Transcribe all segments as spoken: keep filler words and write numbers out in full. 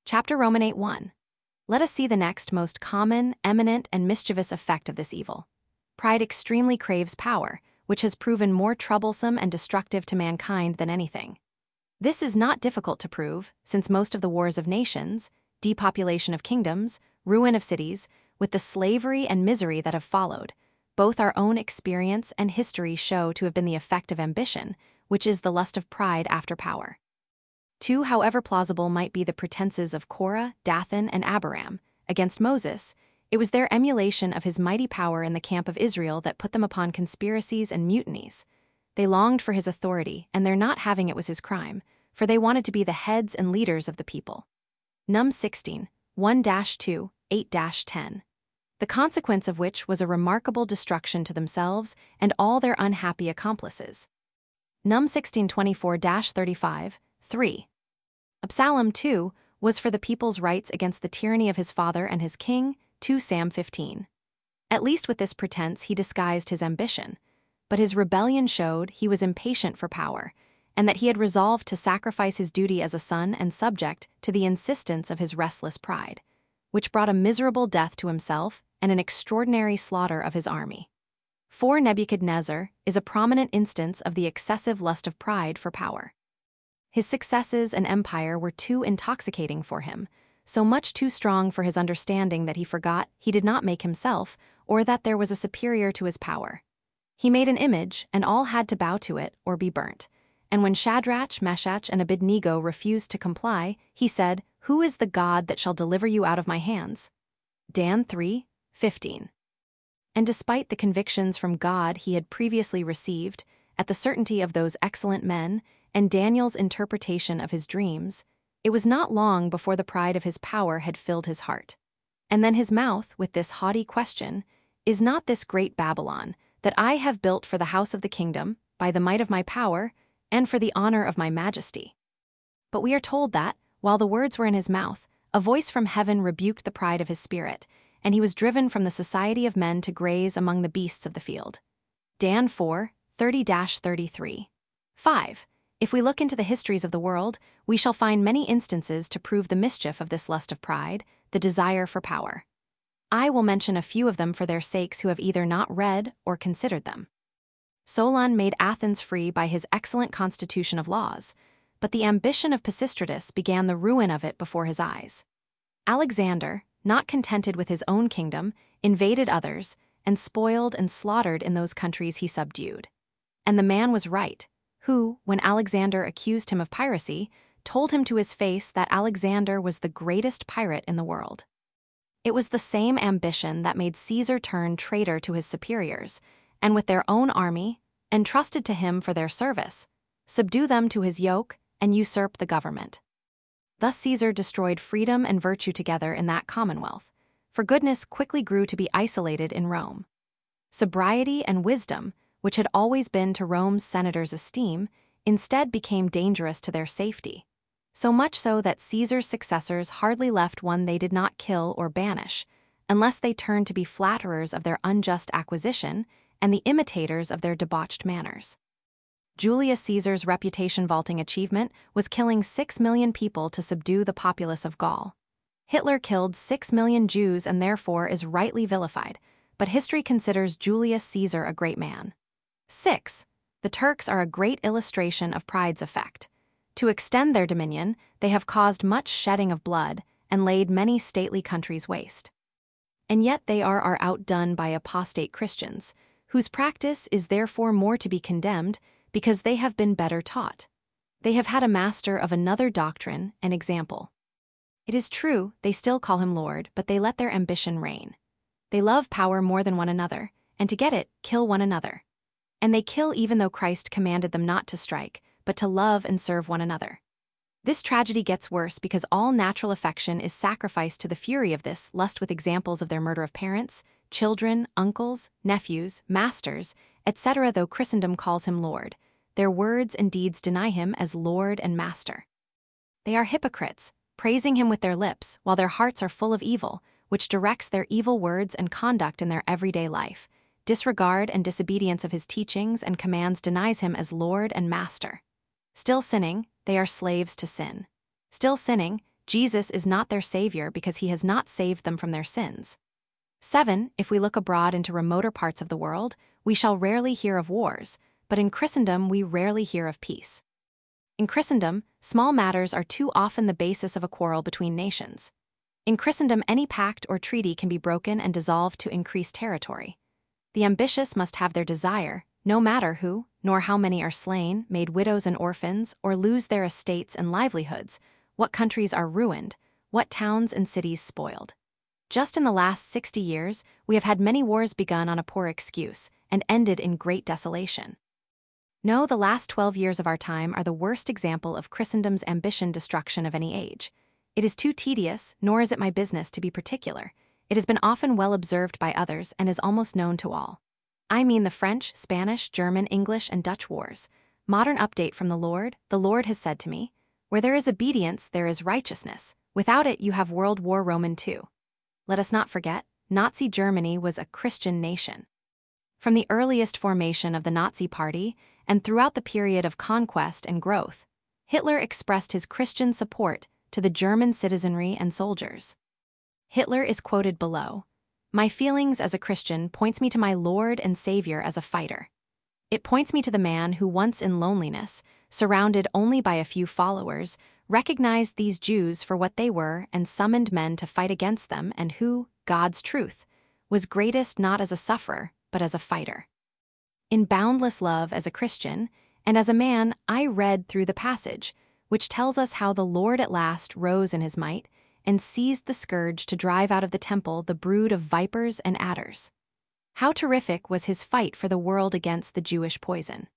Chapter Romanate one. Let us see the next most common, eminent, and mischievous effect of this evil. Pride extremely craves power, which has proven more troublesome and destructive to mankind than anything. This is not difficult to prove, since most of the wars of nations, depopulation of kingdoms, ruin of cities, with the slavery and misery that have followed, both our own experience and history show to have been the effect of ambition, which is the lust of pride after power. Two, however plausible might be the pretenses of Korah, Dathan, and Abiram against Moses, it was their emulation of his mighty power in the camp of Israel that put them upon conspiracies and mutinies. They longed for his authority, and their not having it was his crime, for they wanted to be the heads and leaders of the people. Num sixteen, one to two, eight to ten. The consequence of which was a remarkable destruction to themselves and all their unhappy accomplices. Num sixteen twenty-four to thirty-five, three. Absalom, too, was for the people's rights against the tyranny of his father and his king, two Sam fifteen. At least with this pretense he disguised his ambition, but his rebellion showed he was impatient for power, and that he had resolved to sacrifice his duty as a son and subject to the insistence of his restless pride, which brought a miserable death to himself and an extraordinary slaughter of his army. four Nebuchadnezzar is a prominent instance of the excessive lust of pride for power. His successes and empire were too intoxicating for him, so much too strong for his understanding that he forgot he did not make himself, or that there was a superior to his power. He made an image, and all had to bow to it or be burnt. And when Shadrach, Meshach, and Abednego refused to comply, he said, "Who is the God that shall deliver you out of my hands?" Dan three, fifteen. And despite the convictions from God he had previously received, at the certainty of those excellent men, and Daniel's interpretation of his dreams, it was not long before the pride of his power had filled his heart. And then his mouth with this haughty question, "Is not this great Babylon, that I have built for the house of the kingdom, by the might of my power, and for the honor of my majesty?" But we are told that, while the words were in his mouth, a voice from heaven rebuked the pride of his spirit, and he was driven from the society of men to graze among the beasts of the field. Dan four, thirty to thirty-three. five. If we look into the histories of the world, we shall find many instances to prove the mischief of this lust of pride, the desire for power. I will mention a few of them for their sakes who have either not read or considered them. Solon made Athens free by his excellent constitution of laws, but the ambition of Pisistratus began the ruin of it before his eyes. Alexander, not contented with his own kingdom, invaded others, and spoiled and slaughtered in those countries he subdued. And the man was right, who, when Alexander accused him of piracy, told him to his face that Alexander was the greatest pirate in the world. It was the same ambition that made Caesar turn traitor to his superiors, and with their own army, entrusted to him for their service, subdue them to his yoke and usurp the government. Thus Caesar destroyed freedom and virtue together in that commonwealth, for goodness quickly grew to be isolated in Rome. Sobriety and wisdom, which had always been to Rome's senators' esteem, instead became dangerous to their safety, so much so that Caesar's successors hardly left one they did not kill or banish, unless they turned to be flatterers of their unjust acquisition and the imitators of their debauched manners. Julius Caesar's reputation-vaulting achievement was killing six million people to subdue the populace of Gaul. Hitler killed six million Jews and therefore is rightly vilified, but history considers Julius Caesar a great man. six. The Turks are a great illustration of pride's effect. To extend their dominion, they have caused much shedding of blood and laid many stately countries waste. And yet they are, are outdone by apostate Christians, whose practice is therefore more to be condemned because they have been better taught. They have had a master of another doctrine and example. It is true, they still call him Lord, but they let their ambition reign. They love power more than one another, and to get it, kill one another. And they kill even though Christ commanded them not to strike, but to love and serve one another. This tragedy gets worse because all natural affection is sacrificed to the fury of this lust, with examples of their murder of parents, children, uncles, nephews, masters, et cetera. Though Christendom calls him Lord, their words and deeds deny him as Lord and Master. They are hypocrites, praising him with their lips while their hearts are full of evil, which directs their evil words and conduct in their everyday life. Disregard and disobedience of his teachings and commands denies him as Lord and Master. Still sinning, they are slaves to sin. Still sinning, Jesus is not their savior because he has not saved them from their sins. seven. If we look abroad into remoter parts of the world, we shall rarely hear of wars, but in Christendom we rarely hear of peace. In Christendom, small matters are too often the basis of a quarrel between nations. In Christendom, any pact or treaty can be broken and dissolved to increase territory. The ambitious must have their desire, no matter who, nor how many are slain, made widows and orphans, or lose their estates and livelihoods, what countries are ruined, what towns and cities spoiled. Just in the last sixty years, we have had many wars begun on a poor excuse, and ended in great desolation. No, the last twelve years of our time are the worst example of Christendom's ambition destruction of any age. It is too tedious, nor is it my business to be particular. It has been often well observed by others and is almost known to all. I mean the French, Spanish, German, English, and Dutch wars. Modern update from the Lord. The Lord has said to me, where there is obedience, there is righteousness. Without it, you have World War Roman two. Let us not forget, Nazi Germany was a Christian nation. From the earliest formation of the Nazi Party, and throughout the period of conquest and growth, Hitler expressed his Christian support to the German citizenry and soldiers. Hitler is quoted below. My feelings as a Christian points me to my Lord and Savior as a fighter. It points me to the man who once in loneliness, surrounded only by a few followers, recognized these Jews for what they were and summoned men to fight against them, and who, God's truth, was greatest not as a sufferer, but as a fighter. In boundless love as a Christian, and as a man, I read through the passage, which tells us how the Lord at last rose in his might and seized the scourge to drive out of the temple the brood of vipers and adders. How terrific was his fight for the world against the Jewish poison.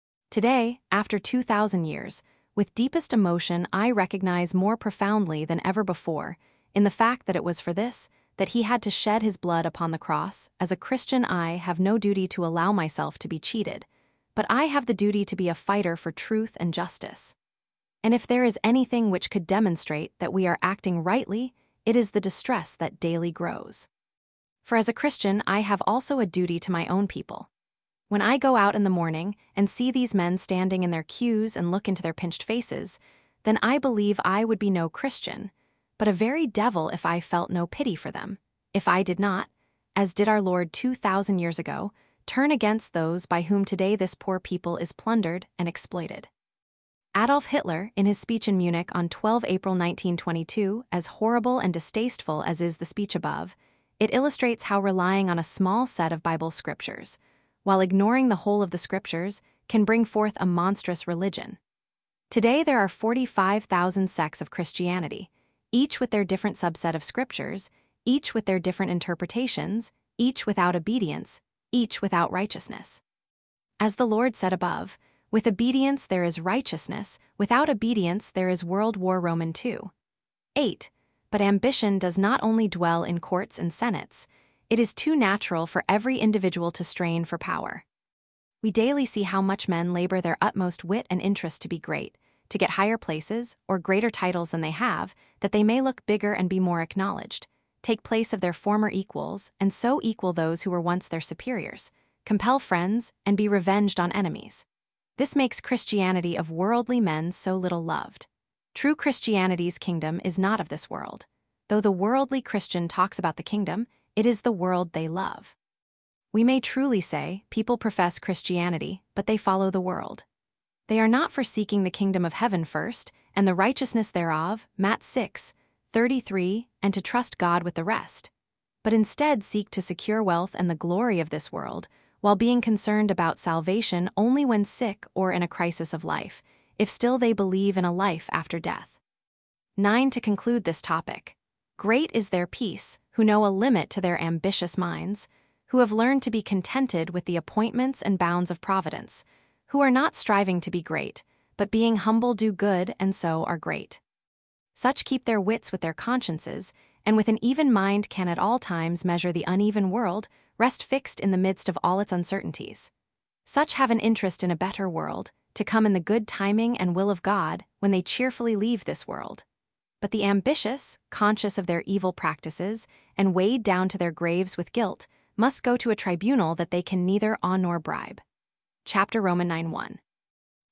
Today, after two thousand years, with deepest emotion I recognize more profoundly than ever before, in the fact that it was for this, that he had to shed his blood upon the cross. As a Christian, I have no duty to allow myself to be cheated, but I have the duty to be a fighter for truth and justice. And if there is anything which could demonstrate that we are acting rightly, it is the distress that daily grows. For as a Christian, I have also a duty to my own people. When I go out in the morning and see these men standing in their queues and look into their pinched faces, then I believe I would be no Christian, but a very devil if I felt no pity for them, if I did not, as did our Lord two thousand years ago, turn against those by whom today this poor people is plundered and exploited. Adolf Hitler, in his speech in Munich on the twelfth of April nineteen twenty-two, as horrible and distasteful as is the speech above, it illustrates how relying on a small set of Bible scriptures, while ignoring the whole of the scriptures, can bring forth a monstrous religion. Today there are forty-five thousand sects of Christianity, each with their different subset of scriptures, each with their different interpretations, each without obedience, each without righteousness. As the Lord said above, with obedience there is righteousness, without obedience there is World War Roman two. eight. But ambition does not only dwell in courts and senates, it is too natural for every individual to strain for power. We daily see how much men labor their utmost wit and interest to be great, to get higher places or greater titles than they have, that they may look bigger and be more acknowledged, take place of their former equals, and so equal those who were once their superiors, compel friends, and be revenged on enemies. This makes Christianity of worldly men so little loved. True Christianity's kingdom is not of this world. Though the worldly Christian talks about the kingdom, it is the world they love. We may truly say, people profess Christianity, but they follow the world. They are not for seeking the kingdom of heaven first, and the righteousness thereof, Matthew six thirty-three, and to trust God with the rest, but instead seek to secure wealth and the glory of this world, while being concerned about salvation only when sick or in a crisis of life, if still they believe in a life after death. nine. To conclude this topic, great is their peace, who know a limit to their ambitious minds, who have learned to be contented with the appointments and bounds of providence, who are not striving to be great, but being humble do good and so are great. Such keep their wits with their consciences, and with an even mind can at all times measure the uneven world, rest fixed in the midst of all its uncertainties. Such have an interest in a better world, to come in the good timing and will of God when they cheerfully leave this world. But the ambitious, conscious of their evil practices, and weighed down to their graves with guilt, must go to a tribunal that they can neither awe nor bribe. Chapter Romans nine one.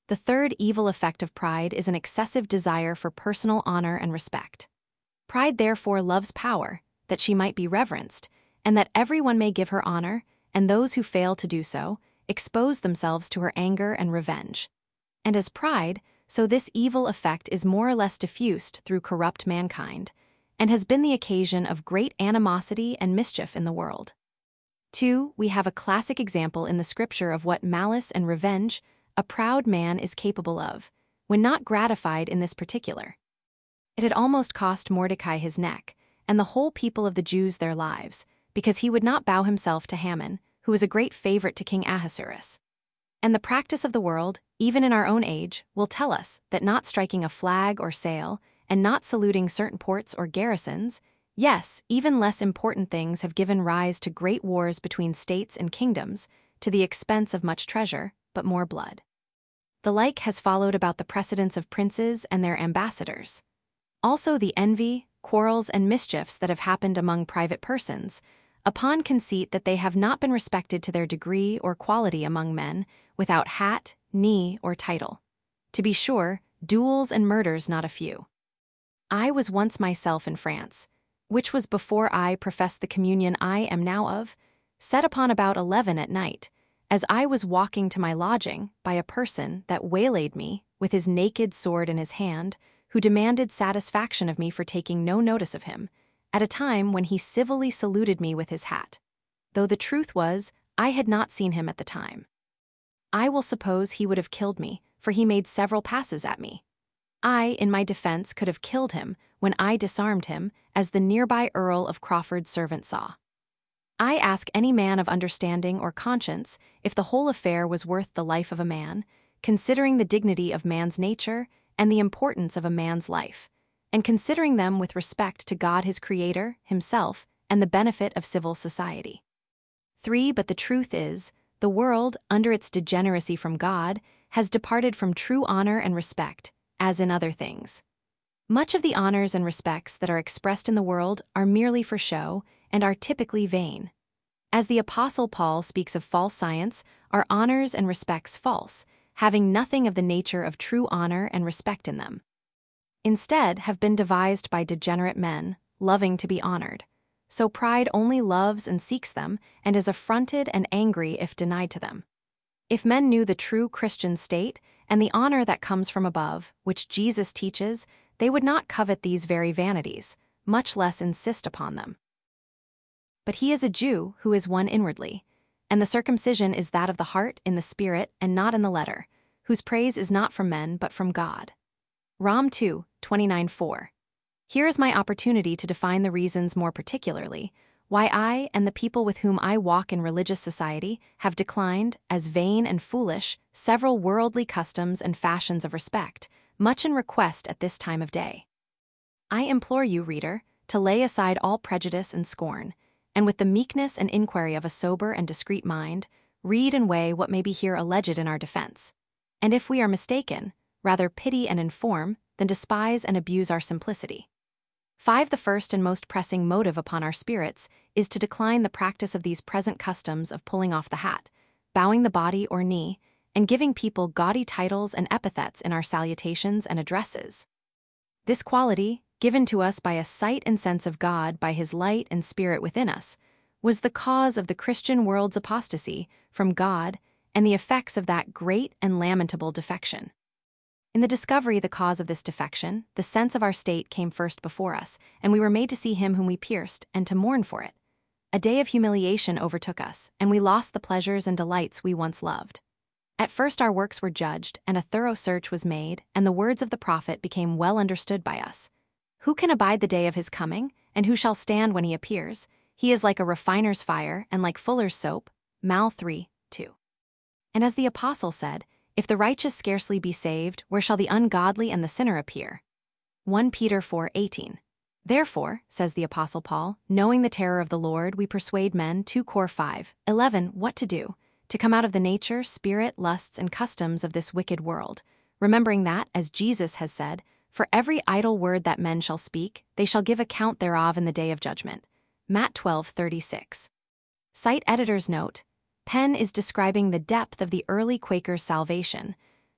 The third evil effect of pride is an excessive desire for personal honor and respect. Pride therefore loves power, that she might be reverenced, and that everyone may give her honor, and those who fail to do so expose themselves to her anger and revenge. And as pride, so this evil effect is more or less diffused through corrupt mankind, and has been the occasion of great animosity and mischief in the world. Two, we have a classic example in the scripture of what malice and revenge a proud man is capable of, when not gratified in this particular. It had almost cost Mordecai his neck, and the whole people of the Jews their lives, because he would not bow himself to Haman, who was a great favorite to King Ahasuerus. And the practice of the world, even in our own age, will tell us that not striking a flag or sail, and not saluting certain ports or garrisons, yes, even less important things have given rise to great wars between states and kingdoms, to the expense of much treasure, but more blood. The like has followed about the precedence of princes and their ambassadors. Also the envy, quarrels, and mischiefs that have happened among private persons, upon conceit that they have not been respected to their degree or quality among men, without hat, knee, or title. To be sure, duels and murders not a few. I was once myself in France, which was before I professed the communion I am now of, set upon about eleven at night, as I was walking to my lodging, by a person that waylaid me, with his naked sword in his hand, who demanded satisfaction of me for taking no notice of him, at a time when he civilly saluted me with his hat, though the truth was, I had not seen him at the time. I will suppose he would have killed me, for he made several passes at me. I, in my defense, could have killed him, when I disarmed him, as the nearby Earl of Crawford's servant saw. I ask any man of understanding or conscience if the whole affair was worth the life of a man, considering the dignity of man's nature and the importance of a man's life, and considering them with respect to God his Creator, himself, and the benefit of civil society. Three, but the truth is, the world, under its degeneracy from God, has departed from true honor and respect, as in other things. Much of the honors and respects that are expressed in the world are merely for show, and are typically vain. As the Apostle Paul speaks of false science, are honors and respects false, having nothing of the nature of true honor and respect in them. Instead, have been devised by degenerate men, loving to be honored. So pride only loves and seeks them, and is affronted and angry if denied to them. If men knew the true Christian state, and the honor that comes from above, which Jesus teaches, they would not covet these very vanities, much less insist upon them. But he is a Jew who is one inwardly, and the circumcision is that of the heart in the spirit and not in the letter, whose praise is not from men but from God. Rom two, twenty-nine four. Here is my opportunity to define the reasons more particularly, why I and the people with whom I walk in religious society have declined, as vain and foolish, several worldly customs and fashions of respect, much in request at this time of day. I implore you, reader, to lay aside all prejudice and scorn, and with the meekness and inquiry of a sober and discreet mind, read and weigh what may be here alleged in our defense. And if we are mistaken, rather pity and inform than despise and abuse our simplicity. Five, the first and most pressing motive upon our spirits is to decline the practice of these present customs of pulling off the hat, bowing the body or knee, and giving people gaudy titles and epithets in our salutations and addresses. This quality, given to us by a sight and sense of God by his light and spirit within us, was the cause of the Christian world's apostasy from God and the effects of that great and lamentable defection. In the discovery the cause of this defection, the sense of our state came first before us, and we were made to see him whom we pierced, and to mourn for it. A day of humiliation overtook us, and we lost the pleasures and delights we once loved. At first our works were judged, and a thorough search was made, and the words of the prophet became well understood by us. Who can abide the day of his coming, and who shall stand when he appears? He is like a refiner's fire, and like fuller's soap. Mal three, two. And as the apostle said, if the righteous scarcely be saved, where shall the ungodly and the sinner appear? First Peter four eighteen. Therefore, says the apostle Paul, knowing the terror of the Lord, we persuade men, Second Corinthians five eleven, what to do, to come out of the nature, spirit, lusts, and customs of this wicked world, remembering that, as Jesus has said, for every idle word that men shall speak, they shall give account thereof in the day of judgment. Matthew twelve thirty-six. Site editor's note: Penn is describing the depth of the early Quakers' salvation.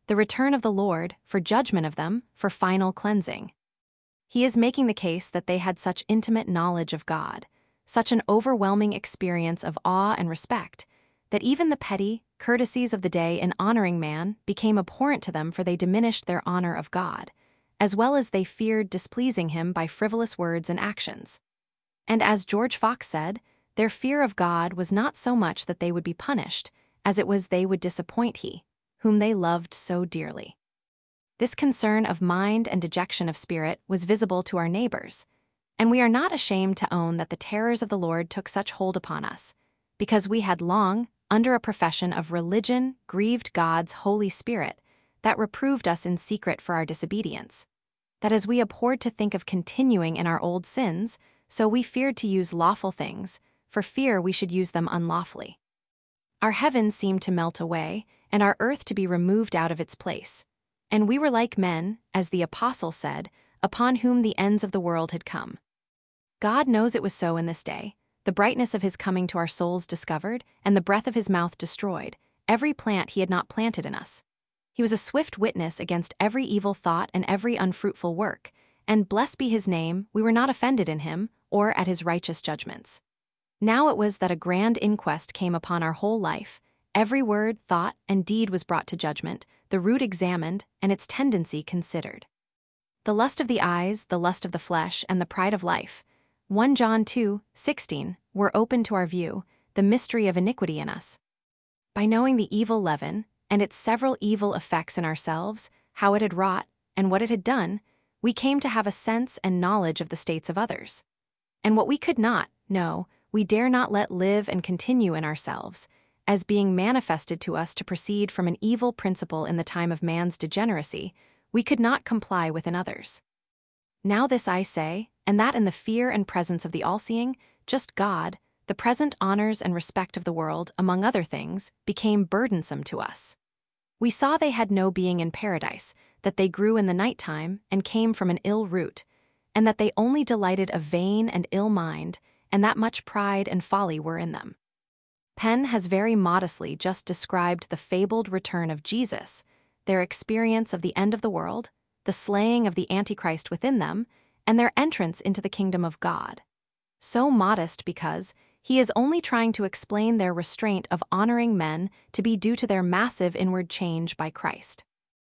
the return of the Lord, for judgment of them, for final cleansing. He is making the case that they had such intimate knowledge of God, such an overwhelming experience of awe and respect, that even the petty courtesies of the day in honoring man became abhorrent to them, for they diminished their honor of God, as well as they feared displeasing him by frivolous words and actions. And as George Fox said, their fear of God was not so much that they would be punished, as it was they would disappoint he, whom they loved so dearly. This concern of mind and dejection of spirit was visible to our neighbors, and we are not ashamed to own that the terrors of the Lord took such hold upon us, because we had long, under a profession of religion, grieved God's Holy Spirit, that reproved us in secret for our disobedience, that as we abhorred to think of continuing in our old sins, so we feared to use lawful things, for fear we should use them unlawfully. Our heavens seemed to melt away, and our earth to be removed out of its place, and we were like men, as the apostle said, upon whom the ends of the world had come. God knows it was so in this day, the brightness of his coming to our souls discovered, and the breath of his mouth destroyed, every plant he had not planted in us. He was a swift witness against every evil thought and every unfruitful work, and blessed be his name, we were not offended in him, or at his righteous judgments. Now it was that a grand inquest came upon our whole life, every word, thought, and deed was brought to judgment, the root examined, and its tendency considered. The lust of the eyes, the lust of the flesh, and the pride of life, First John two sixteen, were open to our view, the mystery of iniquity in us. By knowing the evil leaven, and its several evil effects in ourselves, how it had wrought, and what it had done, we came to have a sense and knowledge of the states of others. And what we could not, no, we dare not let live and continue in ourselves, as being manifested to us to proceed from an evil principle in the time of man's degeneracy, we could not comply with in others. Now this I say, and that in the fear and presence of the all-seeing, just God, the present honors and respect of the world, among other things, became burdensome to us. We saw they had no being in paradise, that they grew in the night time and came from an ill root, and that they only delighted a vain and ill mind, and that much pride and folly were in them. Penn has very modestly just described the fabled return of Jesus, their experience of the end of the world, the slaying of the Antichrist within them, and their entrance into the kingdom of God. So modest because he is only trying to explain their restraint of honoring men to be due to their massive inward change by Christ.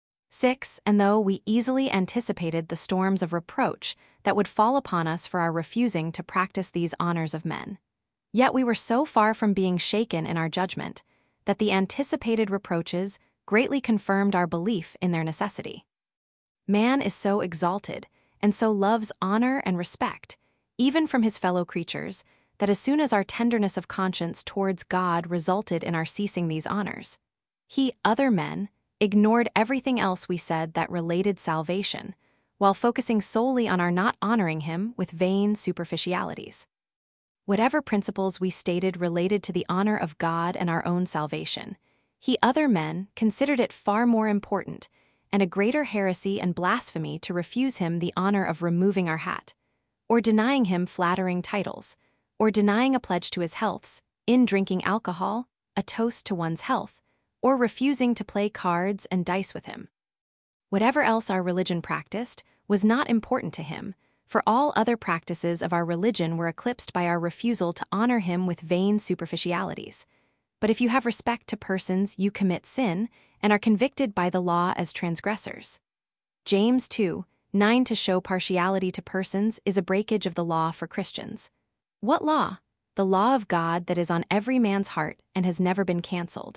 six. And though we easily anticipated the storms of reproach that would fall upon us for our refusing to practice these honors of men, yet we were so far from being shaken in our judgment that the anticipated reproaches greatly confirmed our belief in their necessity. Man is so exalted, and so loves honor and respect, even from his fellow creatures, that as soon as our tenderness of conscience towards God resulted in our ceasing these honors, he, other men, ignored everything else we said that related salvation, while focusing solely on our not honoring him with vain superficialities. Whatever principles we stated related to the honor of God and our own salvation, he, other men, considered it far more important, and a greater heresy and blasphemy to refuse him the honor of removing our hat, or denying him flattering titles, or denying a pledge to his healths, in drinking alcohol, a toast to one's health, or refusing to play cards and dice with him. Whatever else our religion practiced was not important to him, for all other practices of our religion were eclipsed by our refusal to honor him with vain superficialities. But if you have respect to persons, you commit sin, and are convicted by the law as transgressors. James two nine To show partiality to persons is a breakage of the law for Christians. What law? The law of God that is on every man's heart and has never been cancelled.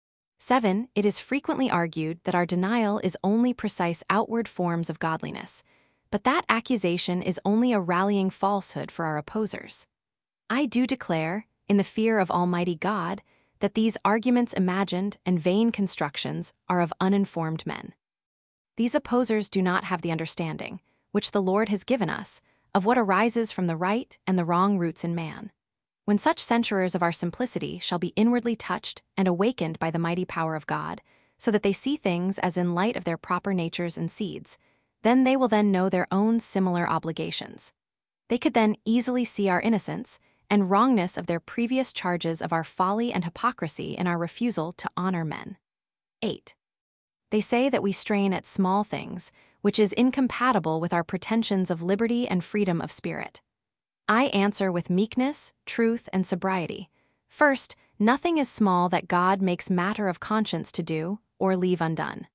seven It is frequently argued that our denial is only precise outward forms of godliness, but that accusation is only a rallying falsehood for our opposers. I do declare, in the fear of Almighty God, that these arguments imagined and vain constructions are of uninformed men. These opposers do not have the understanding, which the Lord has given us, of what arises from the right and the wrong roots in man. When such censurers of our simplicity shall be inwardly touched and awakened by the mighty power of God, so that they see things as in light of their proper natures and seeds, then they will then know their own similar obligations. They could then easily see our innocence and wrongness of their previous charges of our folly and hypocrisy in our refusal to honor men. eight. They say that we strain at small things, which is incompatible with our pretensions of liberty and freedom of spirit. I answer with meekness, truth, and sobriety. First, nothing is small that God makes matter of conscience to do or leave undone.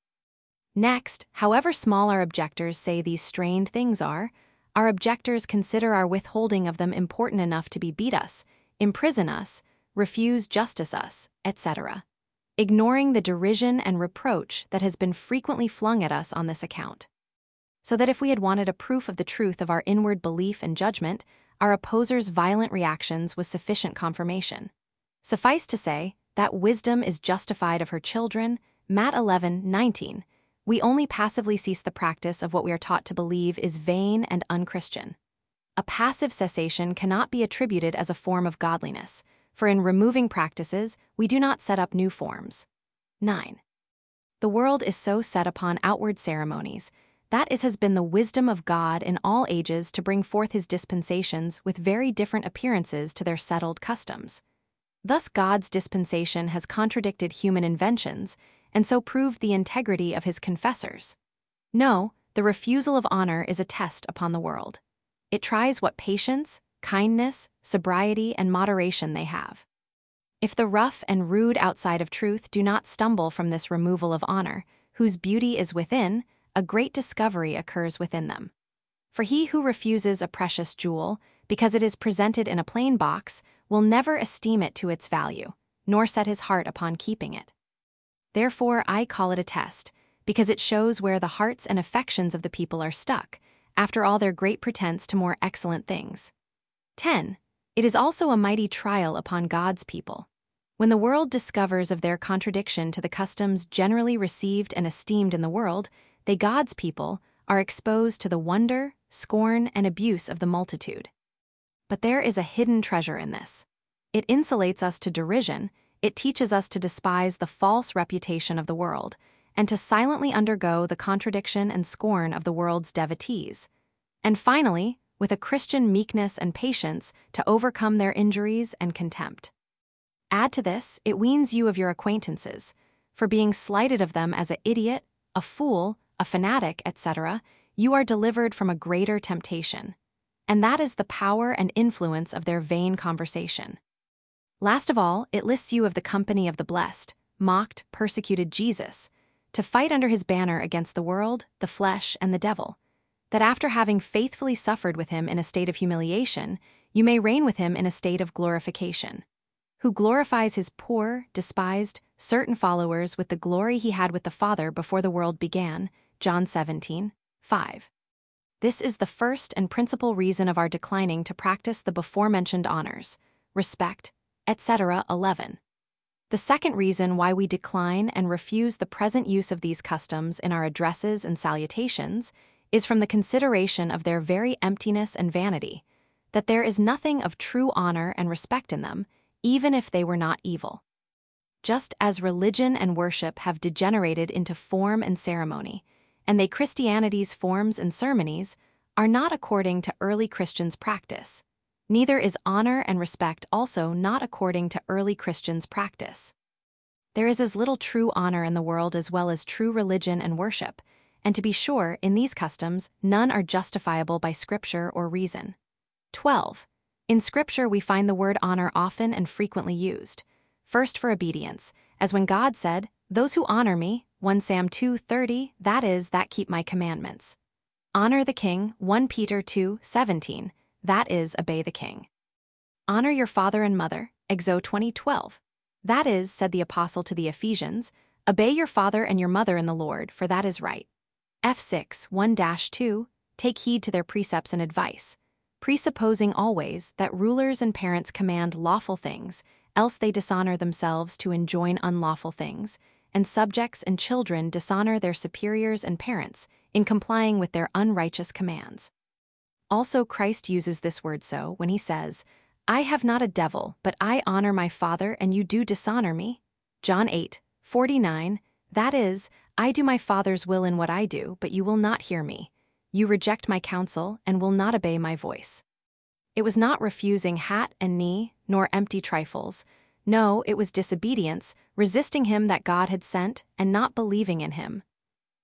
Next, however small our objectors say these strained things are, our objectors consider our withholding of them important enough to be beat us, imprison us, refuse justice us, et cetera, ignoring the derision and reproach that has been frequently flung at us on this account. So that if we had wanted a proof of the truth of our inward belief and judgment, our opposers' violent reactions was sufficient confirmation. Suffice to say that wisdom is justified of her children, Matt eleven nineteen. We only passively cease the practice of what we are taught to believe is vain and unchristian. A passive cessation cannot be attributed as a form of godliness, for in removing practices, we do not set up new forms. nine. The world is so set upon outward ceremonies that it has been the wisdom of God in all ages to bring forth his dispensations with very different appearances to their settled customs. Thus God's dispensation has contradicted human inventions, and so proved the integrity of his confessors. No, the refusal of honor is a test upon the world. It tries what patience, kindness, sobriety, and moderation they have. If the rough and rude outside of truth do not stumble from this removal of honor, whose beauty is within, a great discovery occurs within them. For he who refuses a precious jewel, because it is presented in a plain box, will never esteem it to its value, nor set his heart upon keeping it. Therefore I call it a test, because it shows where the hearts and affections of the people are stuck, after all their great pretense to more excellent things. ten. It is also a mighty trial upon God's people. When the world discovers of their contradiction to the customs generally received and esteemed in the world, they, God's people, are exposed to the wonder, scorn, and abuse of the multitude. But there is a hidden treasure in this. It insulates us to derision, it teaches us to despise the false reputation of the world, and to silently undergo the contradiction and scorn of the world's devotees. And finally, with a Christian meekness and patience, to overcome their injuries and contempt. Add to this, it weans you of your acquaintances, for being slighted of them as an idiot, a fool, a fanatic, et cetera, you are delivered from a greater temptation. And that is the power and influence of their vain conversation. Last of all, it lists you of the company of the blessed, mocked, persecuted Jesus, to fight under his banner against the world, the flesh, and the devil, that after having faithfully suffered with him in a state of humiliation, you may reign with him in a state of glorification. Who glorifies his poor, despised, certain followers with the glory he had with the Father before the world began, John seventeen five. This is the first and principal reason of our declining to practice the before-mentioned honors, respect, et cetera eleven. The second reason why we decline and refuse the present use of these customs in our addresses and salutations is from the consideration of their very emptiness and vanity, that there is nothing of true honor and respect in them, even if they were not evil. Just as religion and worship have degenerated into form and ceremony, and they Christianity's forms and ceremonies are not according to early Christians' practice, neither is honor and respect also not according to early Christians' practice. There is as little true honor in the world as well as true religion and worship, and to be sure, in these customs, none are justifiable by Scripture or reason. twelve. In Scripture we find the word honor often and frequently used. First for obedience, as when God said, "Those who honor me," First Samuel two thirty, that is, that keep my commandments. Honor the king, First Peter two seventeen, that is, obey the king. Honor your father and mother, Exodus twenty twelve. That is, said the apostle to the Ephesians, obey your father and your mother in the Lord, for that is right. F six one two, take heed to their precepts and advice, presupposing always that rulers and parents command lawful things, else they dishonor themselves to enjoin unlawful things, and subjects and children dishonor their superiors and parents in complying with their unrighteous commands. Also Christ uses this word so when he says, I have not a devil, but I honor my Father, and you do dishonor me. John eight forty-nine, that is, I do my Father's will in what I do, but you will not hear me. You reject my counsel and will not obey my voice. It was not refusing hat and knee, nor empty trifles. No, it was disobedience, resisting him that God had sent, and not believing in him.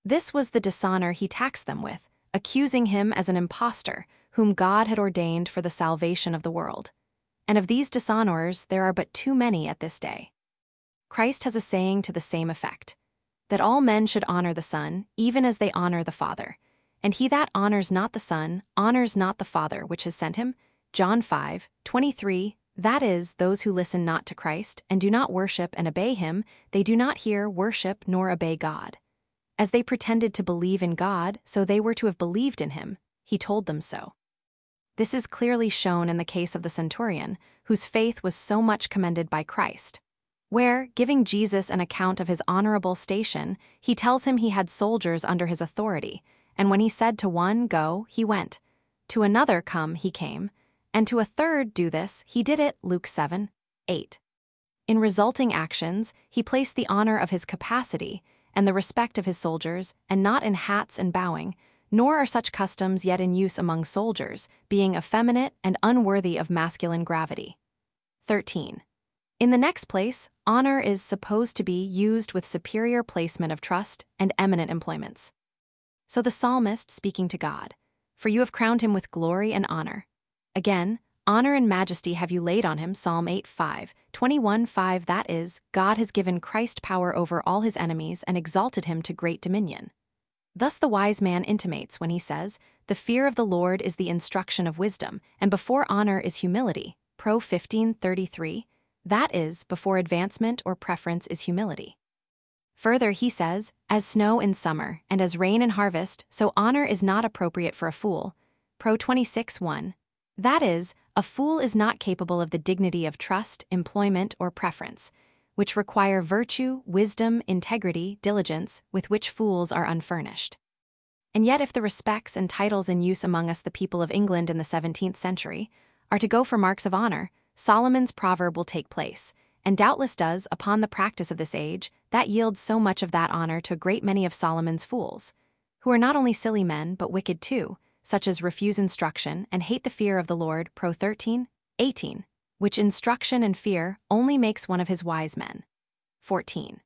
This was the dishonor he taxed them with, accusing him as an impostor, whom God had ordained for the salvation of the world. And of these dishonors there are but too many at this day. Christ has a saying to the same effect, that all men should honor the Son, even as they honor the Father. And he that honors not the Son, honors not the Father which has sent him. John five twenty-three. That is, those who listen not to Christ, and do not worship and obey him, they do not hear, worship, nor obey God. As they pretended to believe in God, so they were to have believed in him. He told them so. This is clearly shown in the case of the centurion, whose faith was so much commended by Christ, where, giving Jesus an account of his honorable station, he tells him he had soldiers under his authority, and when he said to one, "Go," he went; to another, "Come," he came; and to a third, "Do this," he did it. Luke seven eight. In resulting actions, he placed the honor of his capacity and the respect of his soldiers, and not in hats and bowing, nor are such customs yet in use among soldiers, being effeminate and unworthy of masculine gravity. thirteen. In the next place, honor is supposed to be used with superior placement of trust and eminent employments. So the psalmist speaking to God, "For you have crowned him with glory and honor." Again, "Honor and majesty have you laid on him," Psalm eight five, twenty-one five. That is, God has given Christ power over all his enemies and exalted him to great dominion. Thus the wise man intimates when he says, "The fear of the Lord is the instruction of wisdom, and before honor is humility." Pro fifteen thirty-three. That is, before advancement or preference is humility. Further, he says, "As snow in summer, and as rain in harvest, so honor is not appropriate for a fool." Pro twenty-six one. That is, a fool is not capable of the dignity of trust, employment, or preference, which require virtue, wisdom, integrity, diligence, with which fools are unfurnished. And yet if the respects and titles in use among us, the people of England in the seventeenth century, are to go for marks of honor, Solomon's proverb will take place, and doubtless does, upon the practice of this age, that yields so much of that honor to a great many of Solomon's fools, who are not only silly men but wicked too, such as refuse instruction and hate the fear of the Lord. Pro thirteen eighteen, which instruction and fear only makes one of his wise men. fourteen.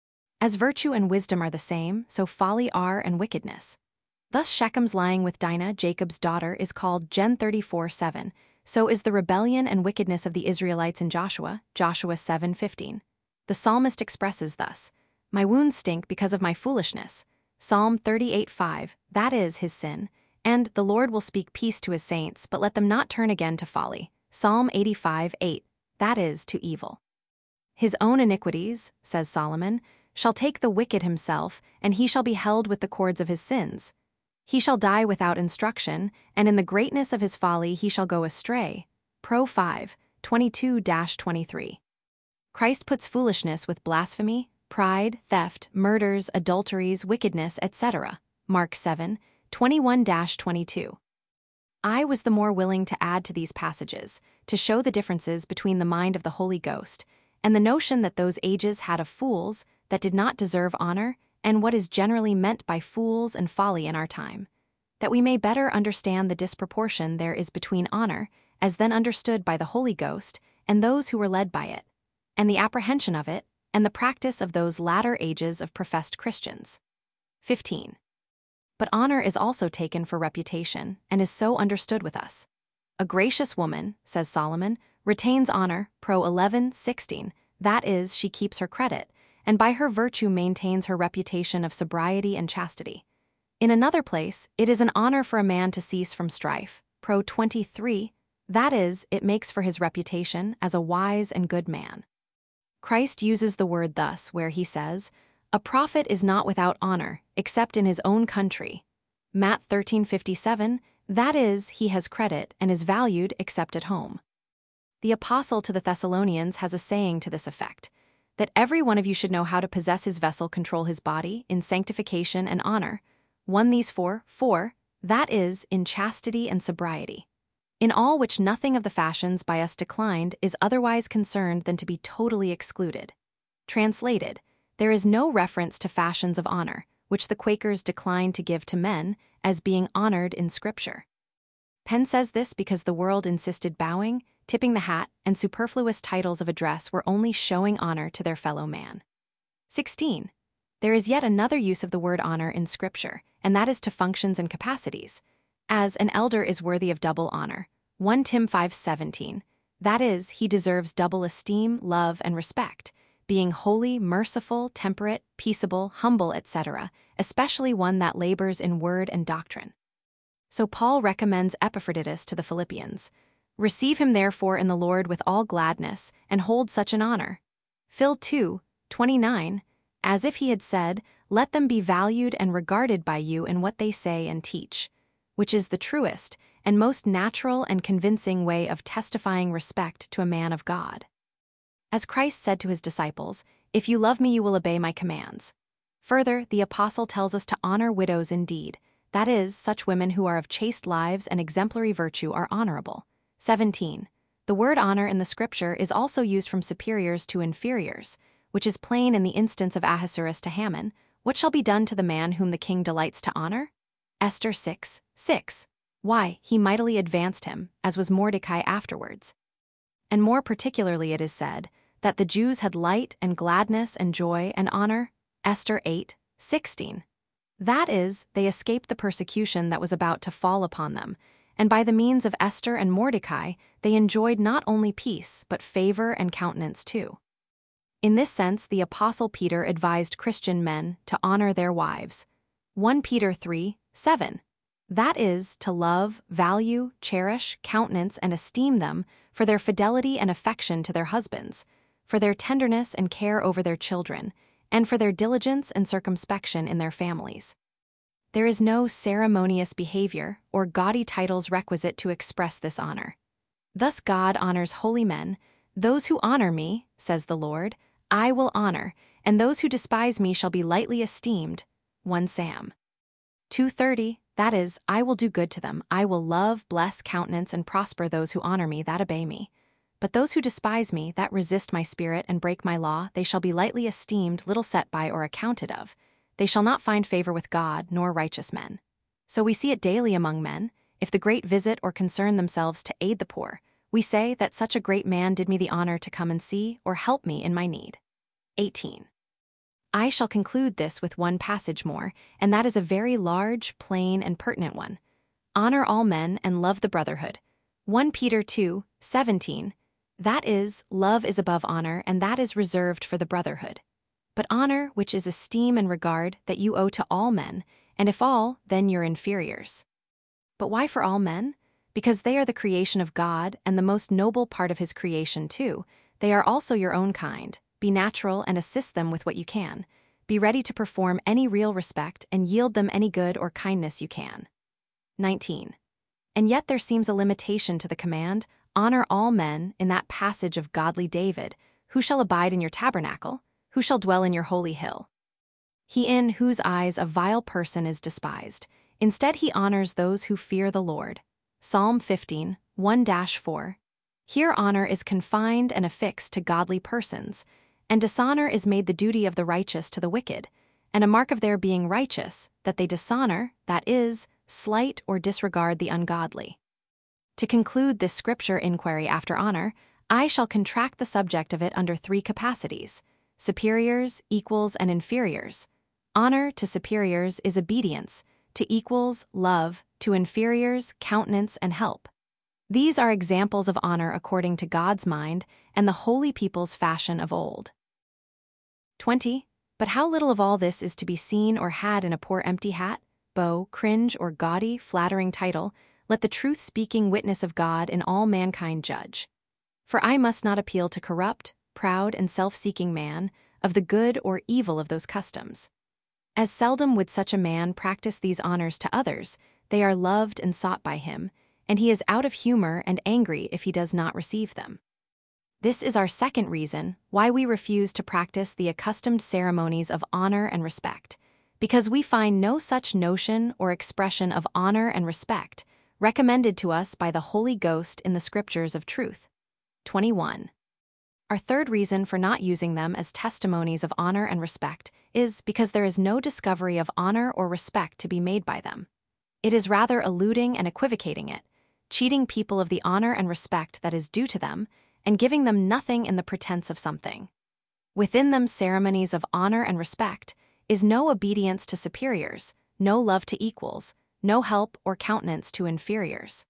As virtue and wisdom are the same, so folly are and wickedness. Thus Shechem's lying with Dinah, Jacob's daughter, is called Gen thirty-four seven, so is the rebellion and wickedness of the Israelites in Joshua, Joshua seven fifteen. The psalmist expresses thus, "My wounds stink because of my foolishness." Psalm thirty-eight five, that is, his sin, and "The Lord will speak peace to his saints, but let them not turn again to folly." Psalm eighty-five eight, that is, to evil. "His own iniquities," says Solomon, "shall take the wicked himself, and he shall be held with the cords of his sins. He shall die without instruction, and in the greatness of his folly he shall go astray." Pro five twenty-two twenty-three. Christ puts foolishness with blasphemy, pride, theft, murders, adulteries, wickedness, et cetera. Mark seven twenty-one twenty-two. I was the more willing to add to these passages, to show the differences between the mind of the Holy Ghost and the notion that those ages had of fools that did not deserve honor, and what is generally meant by fools and folly in our time, that we may better understand the disproportion there is between honor, as then understood by the Holy Ghost, and those who were led by it, and the apprehension of it, and the practice of those latter ages of professed Christians. fifteen. But honor is also taken for reputation, and is so understood with us. "A gracious woman," says Solomon, "retains honor." Pro eleven sixteen, that is, she keeps her credit, and by her virtue maintains her reputation of sobriety and chastity. In another place, it is an honor for a man to cease from strife. Pro twenty-three, that is, it makes for his reputation as a wise and good man. Christ uses the word thus where he says, "A prophet is not without honor, except in his own country." Matt thirteen fifty-seven, that is, he has credit and is valued except at home. The apostle to the Thessalonians has a saying to this effect, that every one of you should know how to possess his vessel, control his body, in sanctification and honor. One these four, four, that is, in chastity and sobriety. In all which nothing of the fashions by us declined is otherwise concerned than to be totally excluded. Translated, there is no reference to fashions of honor, which the Quakers declined to give to men, as being honored in Scripture. Penn says this because the world insisted bowing, tipping the hat, and superfluous titles of address were only showing honor to their fellow man. sixteen. There is yet another use of the word honor in Scripture, and that is to functions and capacities. As an elder is worthy of double honor, First Timothy five seventeen, that is, he deserves double esteem, love, and respect, being holy, merciful, temperate, peaceable, humble, et cetera, especially one that labors in word and doctrine. So Paul recommends Epaphroditus to the Philippians. Receive him therefore in the Lord with all gladness, and hold such an honor. Phil two twenty-nine, as if he had said, let them be valued and regarded by you in what they say and teach, which is the truest and most natural and convincing way of testifying respect to a man of God. As Christ said to his disciples, if you love me you will obey my commands. Further, the apostle tells us to honor widows indeed, that is, such women who are of chaste lives and exemplary virtue are honorable. seventeen. The word honor in the Scripture is also used from superiors to inferiors, which is plain in the instance of Ahasuerus to Haman. What shall be done to the man whom the king delights to honor? Esther six six. Why, he mightily advanced him, as was Mordecai afterwards. And more particularly it is said, that the Jews had light and gladness and joy and honor. Esther eight sixteen. That is, they escaped the persecution that was about to fall upon them, and by the means of Esther and Mordecai, they enjoyed not only peace, but favor and countenance too. In this sense, the Apostle Peter advised Christian men to honor their wives. First Peter three seven. That is, to love, value, cherish, countenance, and esteem them for their fidelity and affection to their husbands, for their tenderness and care over their children, and for their diligence and circumspection in their families. There is no ceremonious behavior or gaudy titles requisite to express this honor. Thus God honors holy men. Those who honor me, says the Lord, I will honor, and those who despise me shall be lightly esteemed. First Samuel two thirty, that is, I will do good to them, I will love, bless, countenance, and prosper those who honor me, that obey me. But those who despise me, that resist my spirit and break my law, they shall be lightly esteemed, little set by or accounted of. They shall not find favor with God, nor righteous men. So we see it daily among men. If the great visit or concern themselves to aid the poor, we say that such a great man did me the honor to come and see or help me in my need. eighteen. I shall conclude this with one passage more, and that is a very large, plain, and pertinent one. Honor all men and love the brotherhood. First Peter two seventeen. That is, love is above honor, and that is reserved for the brotherhood. But honor, which is esteem and regard, that you owe to all men, and if all, then your inferiors. But why for all men? Because they are the creation of God, and the most noble part of his creation too. They are also your own kind. Be natural and assist them with what you can. Be ready to perform any real respect and yield them any good or kindness you can. nineteen. And yet there seems a limitation to the command, honor all men, in that passage of godly David, who shall abide in your tabernacle, who shall dwell in your holy hill. He in whose eyes a vile person is despised. Instead he honors those who fear the Lord. Psalm fifteen one four. Here honor is confined and affixed to godly persons, and dishonor is made the duty of the righteous to the wicked, and a mark of their being righteous, that they dishonor, that is, slight or disregard the ungodly. To conclude this scripture inquiry after honor, I shall contract the subject of it under three capacities: superiors, equals, and inferiors. Honor to superiors is obedience, to equals, love, to inferiors, countenance, and help. These are examples of honor according to God's mind and the holy people's fashion of old. twenty. But how little of all this is to be seen or had in a poor empty hat, bow, cringe, or gaudy, flattering title, let the truth-speaking witness of God in all mankind judge. For I must not appeal to corrupt, proud, and self-seeking man, of the good or evil of those customs. As seldom would such a man practice these honors to others, they are loved and sought by him, and he is out of humor and angry if he does not receive them. This is our second reason why we refuse to practice the accustomed ceremonies of honor and respect, because we find no such notion or expression of honor and respect recommended to us by the Holy Ghost in the Scriptures of truth. twenty-one. Our third reason for not using them as testimonies of honor and respect is because there is no discovery of honor or respect to be made by them. It is rather eluding and equivocating it, cheating people of the honor and respect that is due to them, and giving them nothing in the pretense of something. Within them ceremonies of honor and respect, is no obedience to superiors, no love to equals, no help or countenance to inferiors.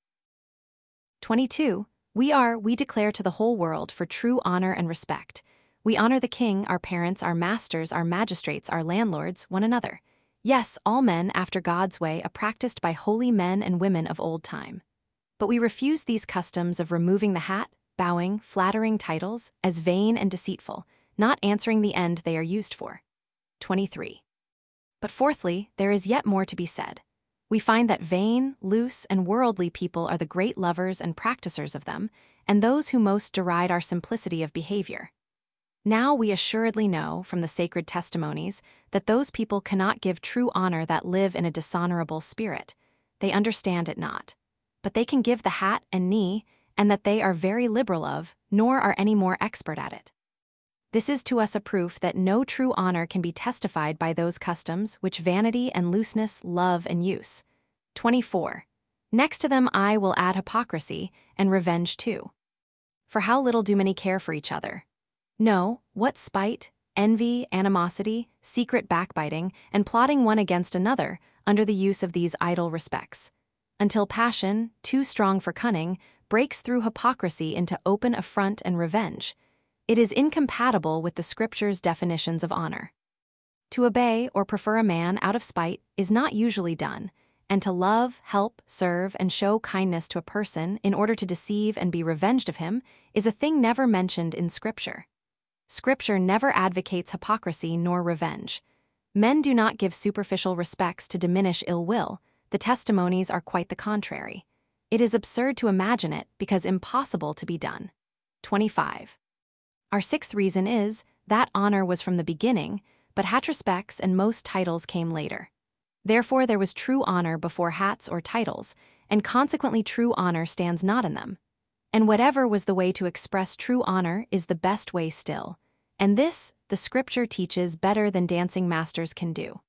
twenty-two. We are, we declare to the whole world for true honor and respect. We honor the king, our parents, our masters, our magistrates, our landlords, one another. Yes, all men after God's way, a practiced by holy men and women of old time. But we refuse these customs of removing the hat, bowing, flattering titles, as vain and deceitful, not answering the end they are used for. twenty-three. But fourthly, there is yet more to be said. We find that vain, loose, and worldly people are the great lovers and practicers of them, and those who most deride our simplicity of behavior. Now we assuredly know, from the sacred testimonies, that those people cannot give true honor that live in a dishonorable spirit. They understand it not. But they can give the hat and knee, and that they are very liberal of, nor are any more expert at it. This is to us a proof that no true honor can be testified by those customs which vanity and looseness love and use. twenty-four. Next to them I will add hypocrisy, and revenge too. For how little do many care for each other? No, what spite, envy, animosity, secret backbiting, and plotting one against another, under the use of these idle respects. Until passion, too strong for cunning, breaks through hypocrisy into open affront and revenge. It is incompatible with the Scripture's definitions of honor. To obey or prefer a man out of spite is not usually done, and to love, help, serve, and show kindness to a person in order to deceive and be revenged of him is a thing never mentioned in Scripture. Scripture never advocates hypocrisy nor revenge. Men do not give superficial respects to diminish ill will. The testimonies are quite the contrary. It is absurd to imagine it because impossible to be done. twenty-five. Our sixth reason is that honor was from the beginning, but hat respects and most titles came later. Therefore there was true honor before hats or titles, and consequently true honor stands not in them. And whatever was the way to express true honor is the best way still, and this the Scripture teaches better than dancing masters can do.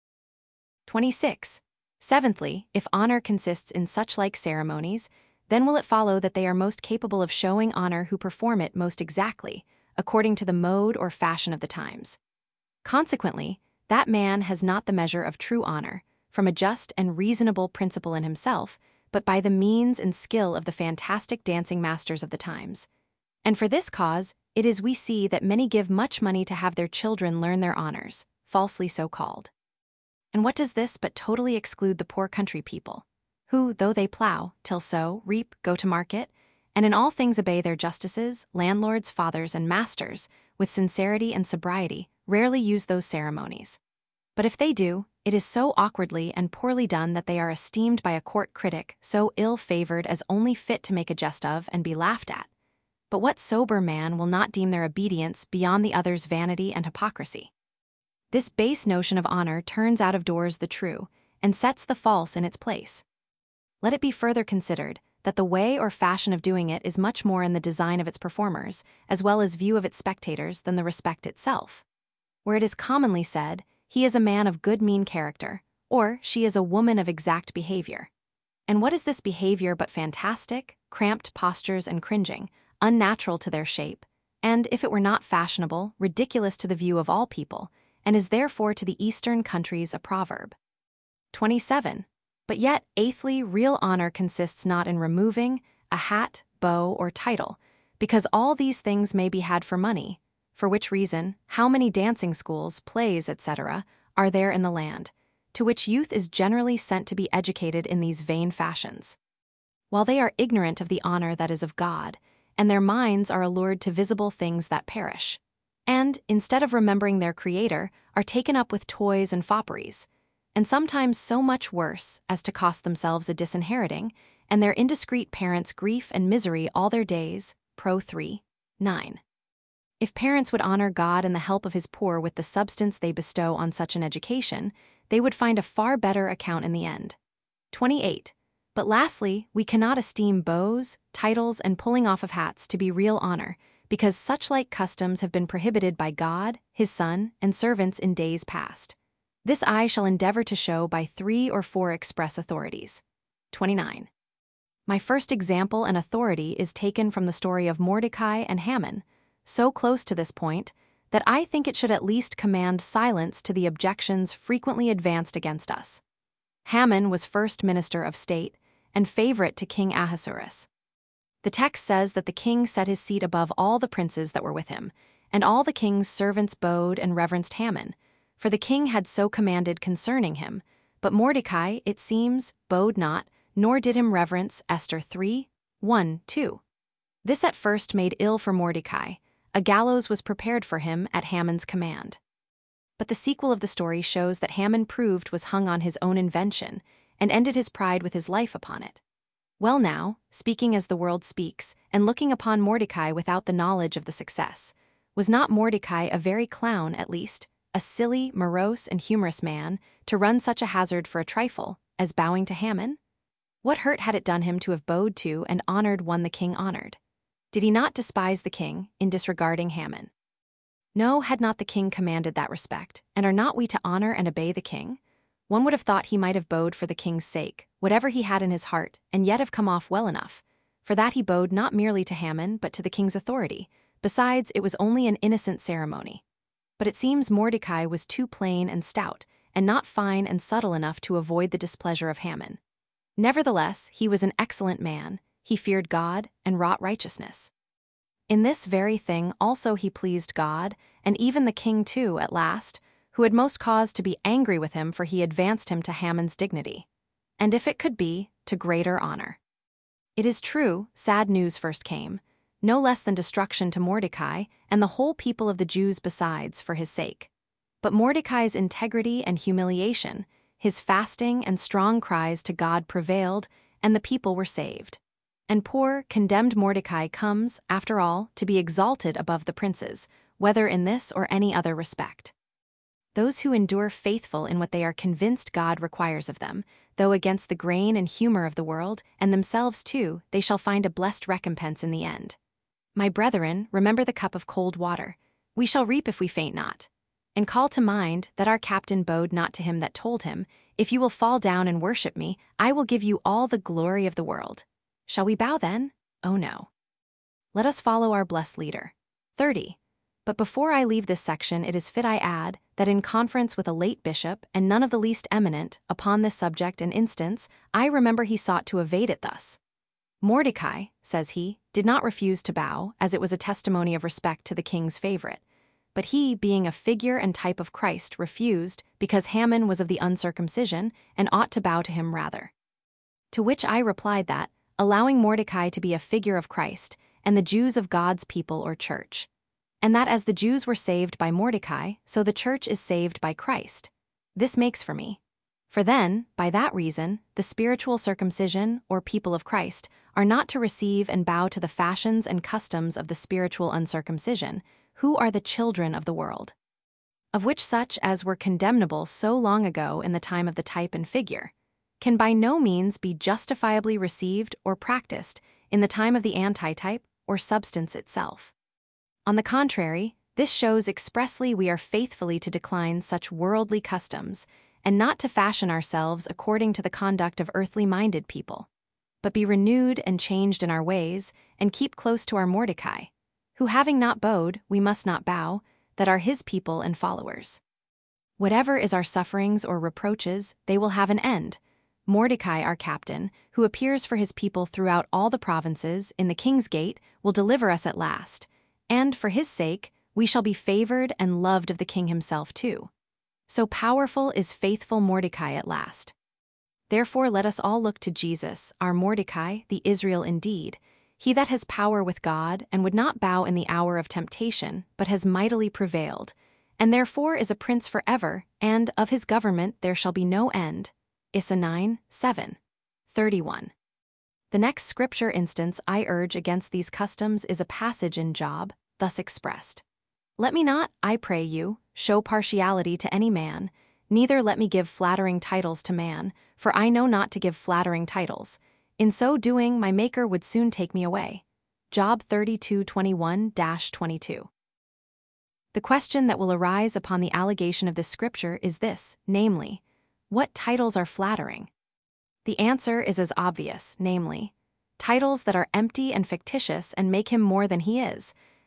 twenty-six. Seventhly, if honor consists in such like ceremonies, then will it follow that they are most capable of showing honor who perform it most exactly, according to the mode or fashion of the times. Consequently, that man has not the measure of true honor, from a just and reasonable principle in himself, but by the means and skill of the fantastic dancing masters of the times. And for this cause, it is we see that many give much money to have their children learn their honors, falsely so called. And what does this but totally exclude the poor country people, who, though they plow, till sow, reap, go to market, and in all things obey their justices, landlords, fathers, and masters, with sincerity and sobriety, rarely use those ceremonies. But if they do, it is so awkwardly and poorly done that they are esteemed by a court critic so ill-favored as only fit to make a jest of and be laughed at. But what sober man will not deem their obedience beyond the other's vanity and hypocrisy? This base notion of honor turns out of doors the true, and sets the false in its place. Let it be further considered that the way or fashion of doing it is much more in the design of its performers, as well as view of its spectators, than the respect itself. Where it is commonly said, he is a man of good mean character, or she is a woman of exact behavior. And what is this behavior but fantastic, cramped postures and cringing, unnatural to their shape, and, if it were not fashionable, ridiculous to the view of all people, and is therefore to the eastern countries a proverb. twenty-seven. But yet, eighthly, real honor consists not in removing a hat, bow, or title, because all these things may be had for money, for which reason, how many dancing schools, plays, et cetera, are there in the land, to which youth is generally sent to be educated in these vain fashions, while they are ignorant of the honor that is of God, and their minds are allured to visible things that perish, and, instead of remembering their Creator, are taken up with toys and fopperies, and sometimes so much worse as to cost themselves a disinheriting, and their indiscreet parents grief and misery all their days. Pro three. nine. If parents would honor God and the help of his poor with the substance they bestow on such an education, they would find a far better account in the end. twenty-eight. But lastly, we cannot esteem bows, titles, and pulling off of hats to be real honor, because such like customs have been prohibited by God, his Son, and servants in days past. This I shall endeavor to show by three or four express authorities. twenty-nine. My first example and authority is taken from the story of Mordecai and Haman, so close to this point that I think it should at least command silence to the objections frequently advanced against us. Haman was first minister of state and favorite to King Ahasuerus. The text says that the king set his seat above all the princes that were with him, and all the king's servants bowed and reverenced Haman, for the king had so commanded concerning him. But Mordecai, it seems, bowed not, nor did him reverence. Esther three, one, two. This at first made ill for Mordecai. A gallows was prepared for him at Haman's command. But the sequel of the story shows that Haman proved was hung on his own invention, and ended his pride with his life upon it. Well now, speaking as the world speaks, and looking upon Mordecai without the knowledge of the success, was not Mordecai a very clown, at least, a silly, morose, and humorous man, to run such a hazard for a trifle, as bowing to Haman? What hurt had it done him to have bowed to and honored one the king honored? Did he not despise the king, in disregarding Haman? No, had not the king commanded that respect, and are not we to honor and obey the king? One would have thought he might have bowed for the king's sake, whatever he had in his heart, and yet have come off well enough. For that he bowed not merely to Haman, but to the king's authority. Besides, it was only an innocent ceremony. But it seems Mordecai was too plain and stout, and not fine and subtle enough to avoid the displeasure of Haman. Nevertheless, he was an excellent man, he feared God, and wrought righteousness. In this very thing also he pleased God, and even the king too, at last, who had most cause to be angry with him, for he advanced him to Haman's dignity, and if it could be, to greater honor. It is true, sad news first came, no less than destruction to Mordecai, and the whole people of the Jews besides, for his sake. But Mordecai's integrity and humiliation, his fasting and strong cries to God prevailed, and the people were saved. And poor, condemned Mordecai comes, after all, to be exalted above the princes, whether in this or any other respect. Those who endure faithful in what they are convinced God requires of them, though against the grain and humor of the world, and themselves too, they shall find a blessed recompense in the end. My brethren, remember the cup of cold water. We shall reap if we faint not. And call to mind that our captain bowed not to him that told him, If you will fall down and worship me, I will give you all the glory of the world. Shall we bow then? Oh no. Let us follow our blessed leader. thirty. But before I leave this section, it is fit I add, that in conference with a late bishop, and none of the least eminent, upon this subject and instance, I remember he sought to evade it thus. Mordecai, says he, did not refuse to bow, as it was a testimony of respect to the king's favorite. But he, being a figure and type of Christ, refused, because Haman was of the uncircumcision, and ought to bow to him rather. To which I replied that, allowing Mordecai to be a figure of Christ, and the Jews of God's people or church, and that as the Jews were saved by Mordecai, so the church is saved by Christ. This makes for me. For then, by that reason, the spiritual circumcision, or people of Christ, are not to receive and bow to the fashions and customs of the spiritual uncircumcision, who are the children of the world, of which such as were condemnable so long ago in the time of the type and figure, can by no means be justifiably received or practiced in the time of the antitype or substance itself. On the contrary, this shows expressly we are faithfully to decline such worldly customs, and not to fashion ourselves according to the conduct of earthly-minded people, but be renewed and changed in our ways, and keep close to our Mordecai, who having not bowed, we must not bow, that are his people and followers. Whatever is our sufferings or reproaches, they will have an end. Mordecai, our captain, who appears for his people throughout all the provinces, in the king's gate, will deliver us at last, and for his sake, we shall be favored and loved of the king himself too. So powerful is faithful Mordecai at last. Therefore let us all look to Jesus, our Mordecai, the Israel indeed, he that has power with God, and would not bow in the hour of temptation, but has mightily prevailed, and therefore is a prince forever, and of his government there shall be no end. Issa nine, seven, thirty-one. The next scripture instance I urge against these customs is a passage in Job, thus expressed. Let me not, I pray you, show partiality to any man, neither let me give flattering titles to man, for I know not to give flattering titles. In so doing, my Maker would soon take me away. Job thirty-two, twenty-one to twenty-two. The question that will arise upon the allegation of this scripture is this, namely, what titles are flattering? The answer is as obvious, namely, titles that are empty and fictitious and make him more than he is,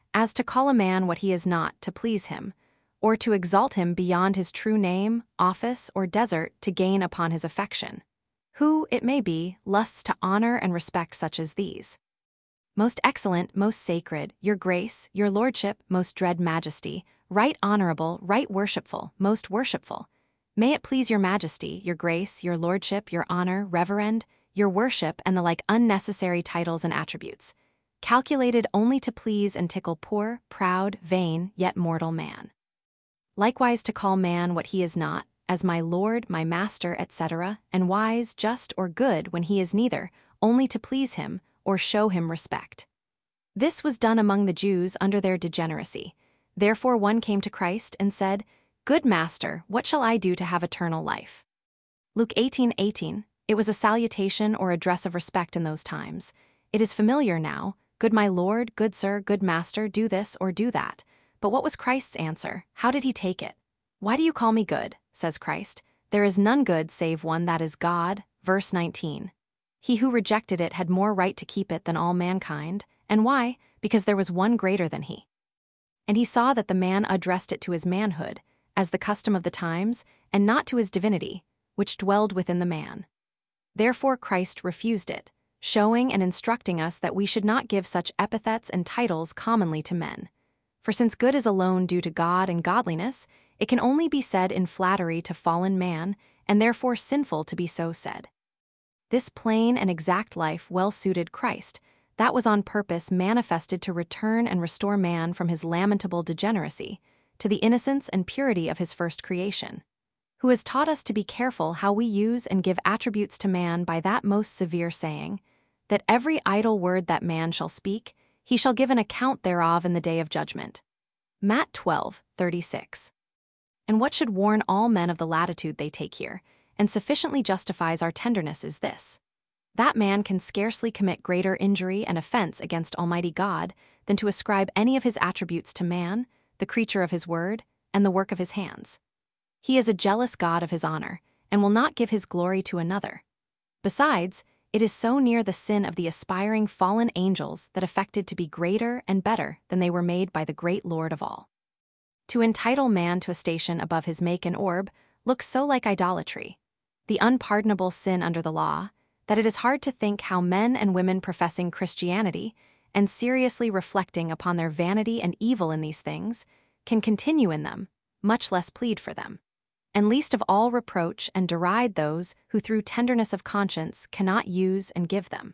as to call a man what he is not to please him, or to exalt him beyond his true name, office, or desert to gain upon his affection, who, it may be, lusts to honor and respect such as these. Most excellent, most sacred, your grace, your lordship, most dread majesty, right honorable, right worshipful, most worshipful. May it please your majesty, your grace, your lordship, your honor, reverend, your worship, and the like unnecessary titles and attributes, calculated only to please and tickle poor, proud, vain, yet mortal man. Likewise to call man what he is not, as my lord, my master, et cetera, and wise, just, or good when he is neither, only to please him, or show him respect. This was done among the Jews under their degeneracy. Therefore one came to Christ and said, Good Master, what shall I do to have eternal life? Luke eighteen eighteen. It was a salutation or address of respect in those times. It is familiar now, good my Lord, good sir, good master, do this or do that. But what was Christ's answer? How did he take it? Why do you call me good? Says Christ. There is none good save one, that is God. Verse nineteen. He who rejected it had more right to keep it than all mankind. And why? Because there was one greater than he. And he saw that the man addressed it to his manhood, as the custom of the times, and not to his divinity, which dwelled within the man. Therefore Christ refused it, showing and instructing us that we should not give such epithets and titles commonly to men. For since good is alone due to God and godliness, it can only be said in flattery to fallen man, and therefore sinful to be so said. This plain and exact life well suited Christ, that was on purpose manifested to return and restore man from his lamentable degeneracy, to the innocence and purity of his first creation, who has taught us to be careful how we use and give attributes to man by that most severe saying, that every idle word that man shall speak, he shall give an account thereof in the day of judgment. Matt twelve thirty-six. And what should warn all men of the latitude they take here, and sufficiently justifies our tenderness is this: that man can scarcely commit greater injury and offense against Almighty God than to ascribe any of his attributes to man, the creature of his word, and the work of his hands. He is a jealous God of his honor, and will not give his glory to another. Besides, it is so near the sin of the aspiring fallen angels that affected to be greater and better than they were made by the great Lord of all. To entitle man to a station above his make and orb looks so like idolatry, the unpardonable sin under the law, that it is hard to think how men and women professing Christianity and seriously reflecting upon their vanity and evil in these things can continue in them, much less plead for them, and least of all reproach and deride those who through tenderness of conscience cannot use and give them.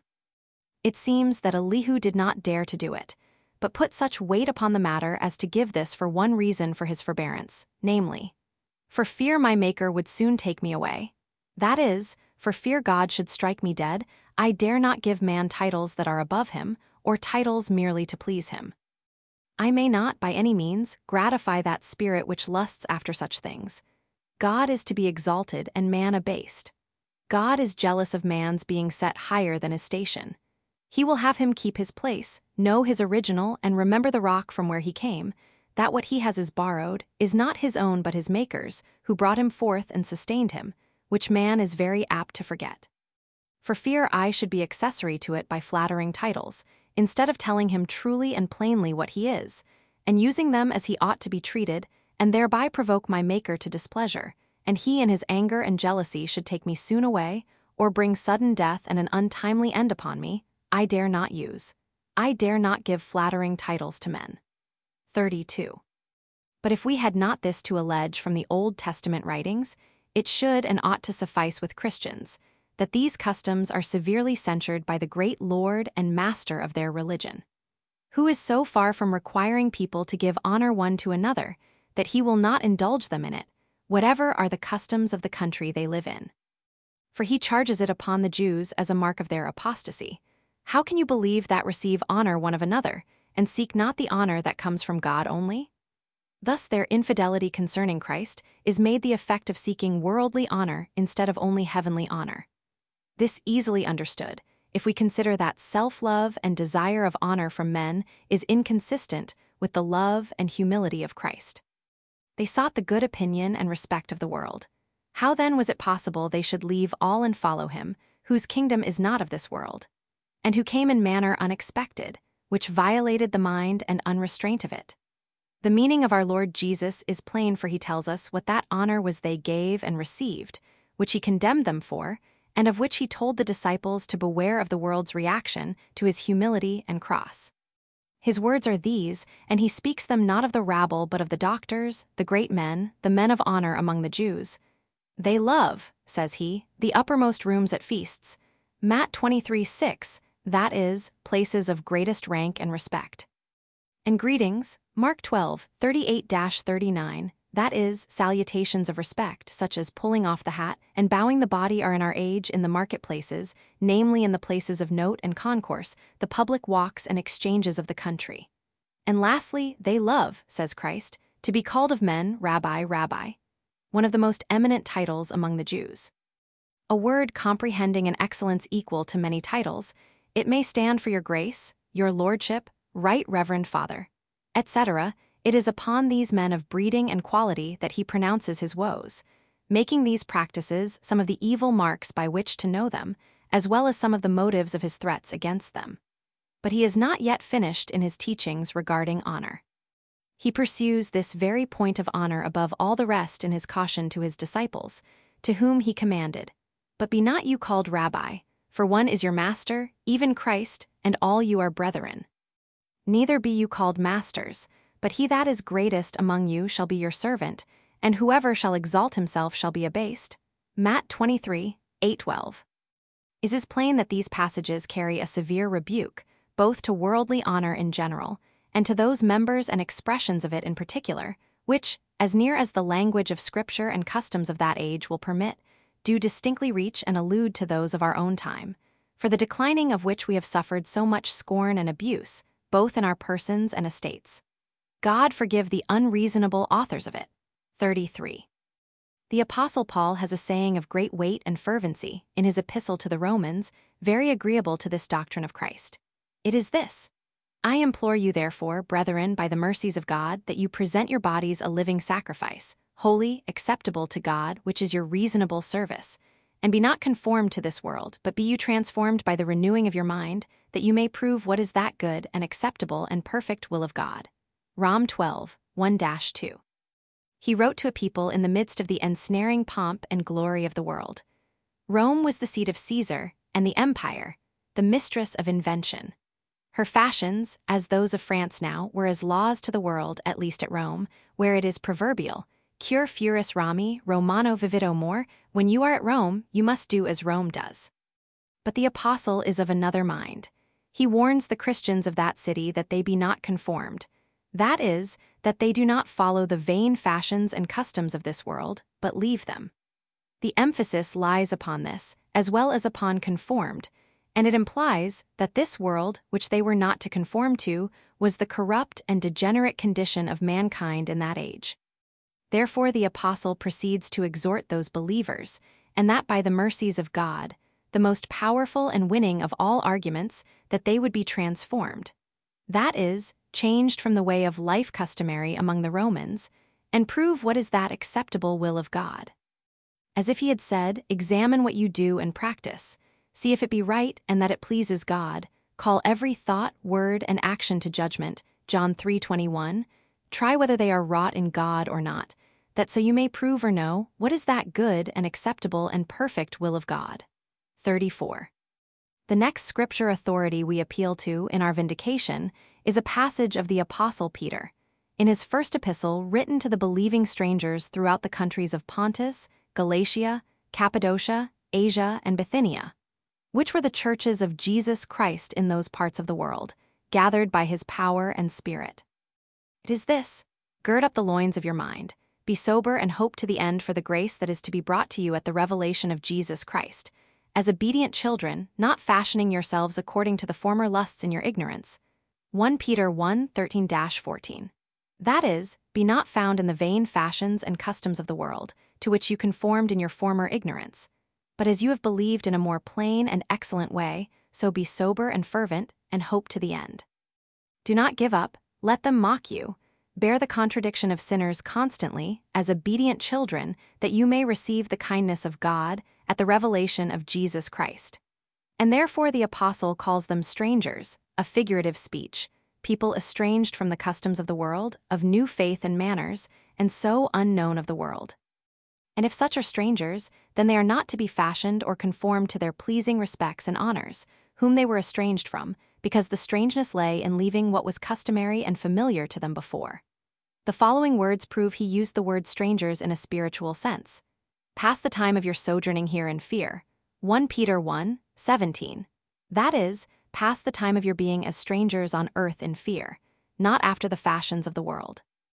It seems that Elihu did not dare to do it, but put such weight upon the matter as to give this for one reason for his forbearance, namely, for fear my Maker would soon take me away. That is, for fear God should strike me dead, I dare not give man titles that are above him, or titles merely to please him. I may not, by any means, gratify that spirit which lusts after such things. God is to be exalted and man abased. God is jealous of man's being set higher than his station. He will have him keep his place, know his original, and remember the rock from where he came, that what he has is borrowed, is not his own but his Maker's, who brought him forth and sustained him, which man is very apt to forget. For fear I should be accessory to it by flattering titles, instead of telling him truly and plainly what he is, and using them as he ought to be treated, and thereby provoke my Maker to displeasure, and he in his anger and jealousy should take me soon away, or bring sudden death and an untimely end upon me, I dare not use. I dare not give flattering titles to men. thirty-two. But if we had not this to allege from the Old Testament writings, it should and ought to suffice with Christians, that these customs are severely censured by the great Lord and Master of their religion, who is so far from requiring people to give honor one to another, that he will not indulge them in it, whatever are the customs of the country they live in. For he charges it upon the Jews as a mark of their apostasy. How can you believe that receive honor one of another, and seek not the honor that comes from God only? Thus their infidelity concerning Christ is made the effect of seeking worldly honor instead of only heavenly honor. This easily understood, if we consider that self-love and desire of honor from men is inconsistent with the love and humility of Christ. They sought the good opinion and respect of the world. How then was it possible they should leave all and follow him, whose kingdom is not of this world, and who came in manner unexpected, which violated the mind and unrestraint of it. The meaning of our Lord Jesus is plain, for he tells us what that honor was they gave and received, which he condemned them for, and of which he told the disciples to beware of the world's reaction to his humility and cross. His words are these, and he speaks them not of the rabble but of the doctors, the great men, the men of honor among the Jews. They love, says he, the uppermost rooms at feasts. Matt twenty-three six, that is, places of greatest rank and respect. And greetings, Mark twelve thirty-eight to thirty-nine, that is, salutations of respect, such as pulling off the hat and bowing the body, are in our age in the marketplaces, namely in the places of note and concourse, the public walks and exchanges of the country. And lastly, they love, says Christ, to be called of men, Rabbi, Rabbi, one of the most eminent titles among the Jews. A word comprehending an excellence equal to many titles, it may stand for your grace, your lordship, right reverend father, et cetera. It is upon these men of breeding and quality that he pronounces his woes, making these practices some of the evil marks by which to know them, as well as some of the motives of his threats against them. But he is not yet finished in his teachings regarding honor. He pursues this very point of honor above all the rest in his caution to his disciples, to whom he commanded, "But be not you called Rabbi, for one is your master, even Christ, and all you are brethren. Neither be you called masters, but he that is greatest among you shall be your servant, and whoever shall exalt himself shall be abased." Matt twenty-three eight to twelve. It is plain that these passages carry a severe rebuke, both to worldly honor in general, and to those members and expressions of it in particular, which, as near as the language of Scripture and customs of that age will permit, do distinctly reach and allude to those of our own time, for the declining of which we have suffered so much scorn and abuse, both in our persons and estates. God forgive the unreasonable authors of it. thirty-three. The Apostle Paul has a saying of great weight and fervency in his epistle to the Romans, very agreeable to this doctrine of Christ. It is this: "I implore you therefore, brethren, by the mercies of God, that you present your bodies a living sacrifice, holy, acceptable to God, which is your reasonable service. And be not conformed to this world, but be you transformed by the renewing of your mind, that you may prove what is that good and acceptable and perfect will of God." Rom twelve one to two. He wrote to a people in the midst of the ensnaring pomp and glory of the world. Rome was the seat of Caesar, and the empire, the mistress of invention. Her fashions, as those of France now, were as laws to the world, at least at Rome, where it is proverbial, "Cur furis Romi, Romano vivito more," when you are at Rome, you must do as Rome does. But the apostle is of another mind. He warns the Christians of that city that they be not conformed. That is, that they do not follow the vain fashions and customs of this world, but leave them. The emphasis lies upon this, as well as upon conformed, and it implies that this world, which they were not to conform to, was the corrupt and degenerate condition of mankind in that age. Therefore the apostle proceeds to exhort those believers, and that by the mercies of God, the most powerful and winning of all arguments, that they would be transformed. That is, changed from the way of life customary among the Romans, and prove what is that acceptable will of God. As if he had said, "Examine what you do and practice. See if it be right and that it pleases God. Call every thought, word, and action to judgment." John three twenty-one. Try whether they are wrought in God or not, that so you may prove or know what is that good and acceptable and perfect will of God. thirty-four. The next scripture authority we appeal to in our vindication is a passage of the Apostle Peter, in his first epistle written to the believing strangers throughout the countries of Pontus, Galatia, Cappadocia, Asia, and Bithynia, which were the churches of Jesus Christ in those parts of the world, gathered by his power and Spirit. It is this: gird up the loins of your mind, be sober, and hope to the end for the grace that is to be brought to you at the revelation of Jesus Christ, as obedient children, not fashioning yourselves according to the former lusts in your ignorance. First Peter one thirteen to fourteen. That is, be not found in the vain fashions and customs of the world, to which you conformed in your former ignorance. But as you have believed in a more plain and excellent way, so be sober and fervent, and hope to the end. Do not give up, let them mock you. Bear the contradiction of sinners constantly, as obedient children, that you may receive the kindness of God at the revelation of Jesus Christ. And therefore the apostle calls them strangers, a figurative speech, people estranged from the customs of the world, of new faith and manners, and so unknown of the world. And if such are strangers, then they are not to be fashioned or conformed to their pleasing respects and honors, whom they were estranged from, because the strangeness lay in leaving what was customary and familiar to them before. The following words prove he used the word strangers in a spiritual sense. Pass the time of your sojourning here in fear. First Peter one, seventeen. That is, pass the time of your being as strangers on earth in fear, not after the fashions of the world.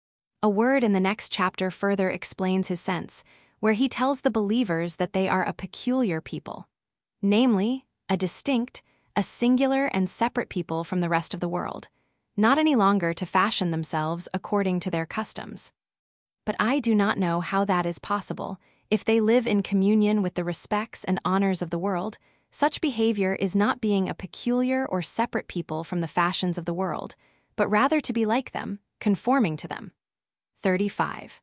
A word in the next chapter further explains his sense, where he tells the believers that they are a peculiar people, namely, a distinct, a singular and separate people from the rest of the world, not any longer to fashion themselves according to their customs. But I do not know how that is possible. If they live in communion with the respects and honors of the world, such behavior is not being a peculiar or separate people from the fashions of the world, but rather to be like them, conforming to them. thirty-five.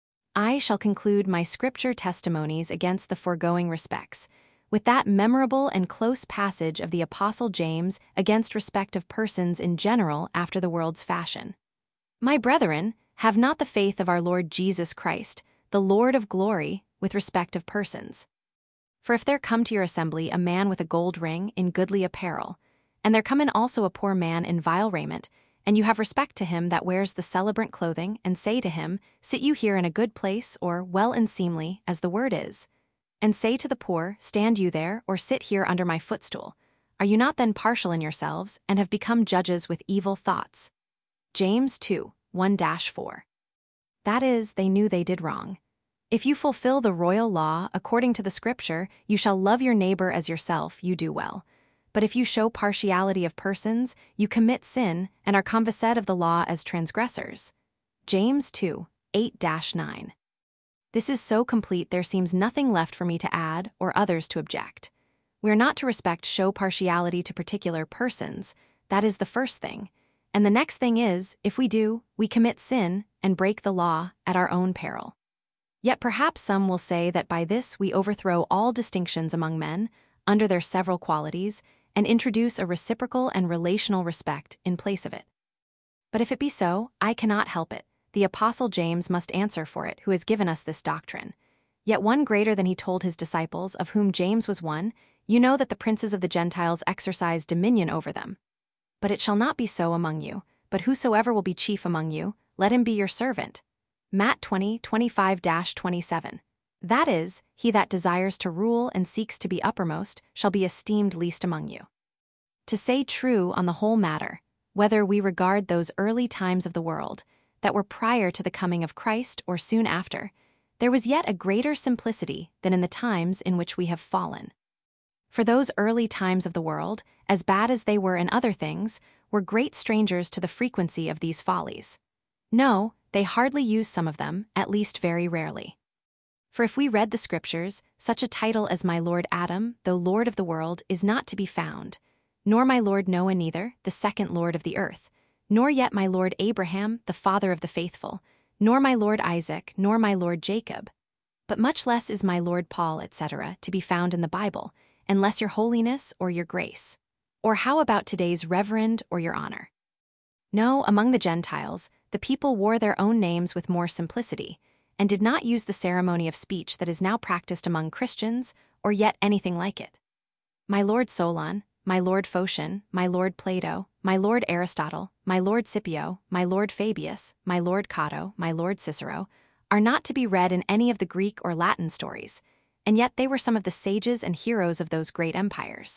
I shall conclude my scripture testimonies against the foregoing respects with that memorable and close passage of the Apostle James against respect of persons in general after the world's fashion. My brethren, have not the faith of our Lord Jesus Christ, the Lord of glory, with respect of persons. For if there come to your assembly a man with a gold ring in goodly apparel, and there come in also a poor man in vile raiment, and you have respect to him that wears the celebrant clothing, and say to him, Sit you here in a good place, or well and seemly, as the word is, and say to the poor, Stand you there, or sit here under my footstool, are you not then partial in yourselves, and have become judges with evil thoughts? James two, one to four. That is, they knew they did wrong. If you fulfill the royal law according to the scripture, you shall love your neighbor as yourself, you do well. But if you show partiality of persons, you commit sin, and are convicted of the law as transgressors. James two, eight to nine. This is so complete there seems nothing left for me to add or others to object. We are not to respect show partiality to particular persons, that is the first thing. And the next thing is, if we do, we commit sin and break the law at our own peril. Yet perhaps some will say that by this we overthrow all distinctions among men, under their several qualities, and introduce a reciprocal and relational respect in place of it. But if it be so, I cannot help it. The Apostle James must answer for it, who has given us this doctrine. Yet one greater than he told his disciples, of whom James was one, you know that the princes of the Gentiles exercise dominion over them. But it shall not be so among you, but whosoever will be chief among you, let him be your servant. Matt twenty, twenty-five to twenty-seven. That is, he that desires to rule and seeks to be uppermost shall be esteemed least among you. To say true on the whole matter, whether we regard those early times of the world, that were prior to the coming of Christ or soon after, there was yet a greater simplicity than in the times in which we have fallen. For those early times of the world, as bad as they were in other things, were great strangers to the frequency of these follies. No, they hardly used some of them, at least very rarely. For if we read the scriptures, such a title as my Lord Adam, though Lord of the world, is not to be found, nor my Lord Noah neither, the second Lord of the earth, nor yet my Lord Abraham, the father of the faithful, nor my Lord Isaac, nor my Lord Jacob. But much less is my Lord Paul, et cetera, to be found in the Bible, unless your holiness or your grace. Or how about today's reverend or your honor? No, among the Gentiles, the people wore their own names with more simplicity, and did not use the ceremony of speech that is now practiced among Christians, or yet anything like it. My Lord Solon, my Lord Phocion, my Lord Plato, my Lord Aristotle, my Lord Scipio, my Lord Fabius, my Lord Cato, my Lord Cicero, are not to be read in any of the Greek or Latin stories, and yet they were some of the sages and heroes of those great empires.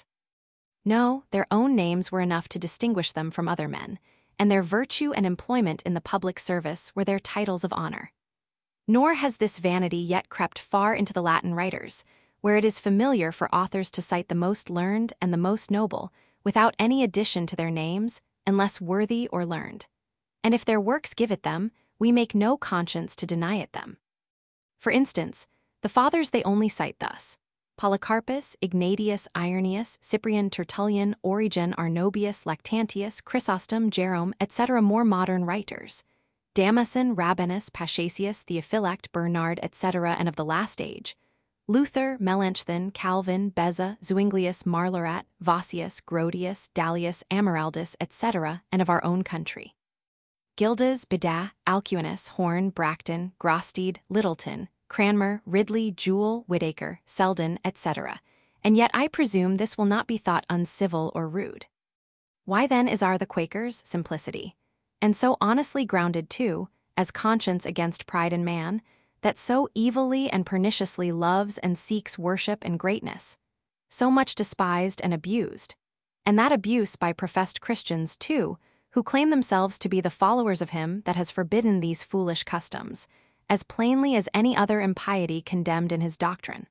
No, their own names were enough to distinguish them from other men, and their virtue and employment in the public service were their titles of honor. Nor has this vanity yet crept far into the Latin writers, where it is familiar for authors to cite the most learned and the most noble, without any addition to their names, unless worthy or learned. And if their works give it them, we make no conscience to deny it them. For instance, the fathers they only cite thus: Polycarpus, Ignatius, Irenaeus, Cyprian, Tertullian, Origen, Arnobius, Lactantius, Chrysostom, Jerome, et cetera. More modern writers: Damascene, Rabanus, Paschasius, Theophylact, Bernard, et cetera, and of the last age, Luther, Melanchthon, Calvin, Beza, Zuinglius, Marlarat, Vossius, Grotius, Dallius, Amaraldus, et cetera, and of our own country. Gildas, Beda, Alcuinus, Horne, Bracton, Grossteed, Littleton, Cranmer, Ridley, Jewell, Whitaker, Selden, et cetera, and yet I presume this will not be thought uncivil or rude. Why then is our the Quakers' simplicity, and so honestly grounded too, as conscience against pride in man, that so evilly and perniciously loves and seeks worship and greatness, so much despised and abused, and that abuse by professed Christians too, who claim themselves to be the followers of him that has forbidden these foolish customs, as plainly as any other impiety condemned in his doctrine.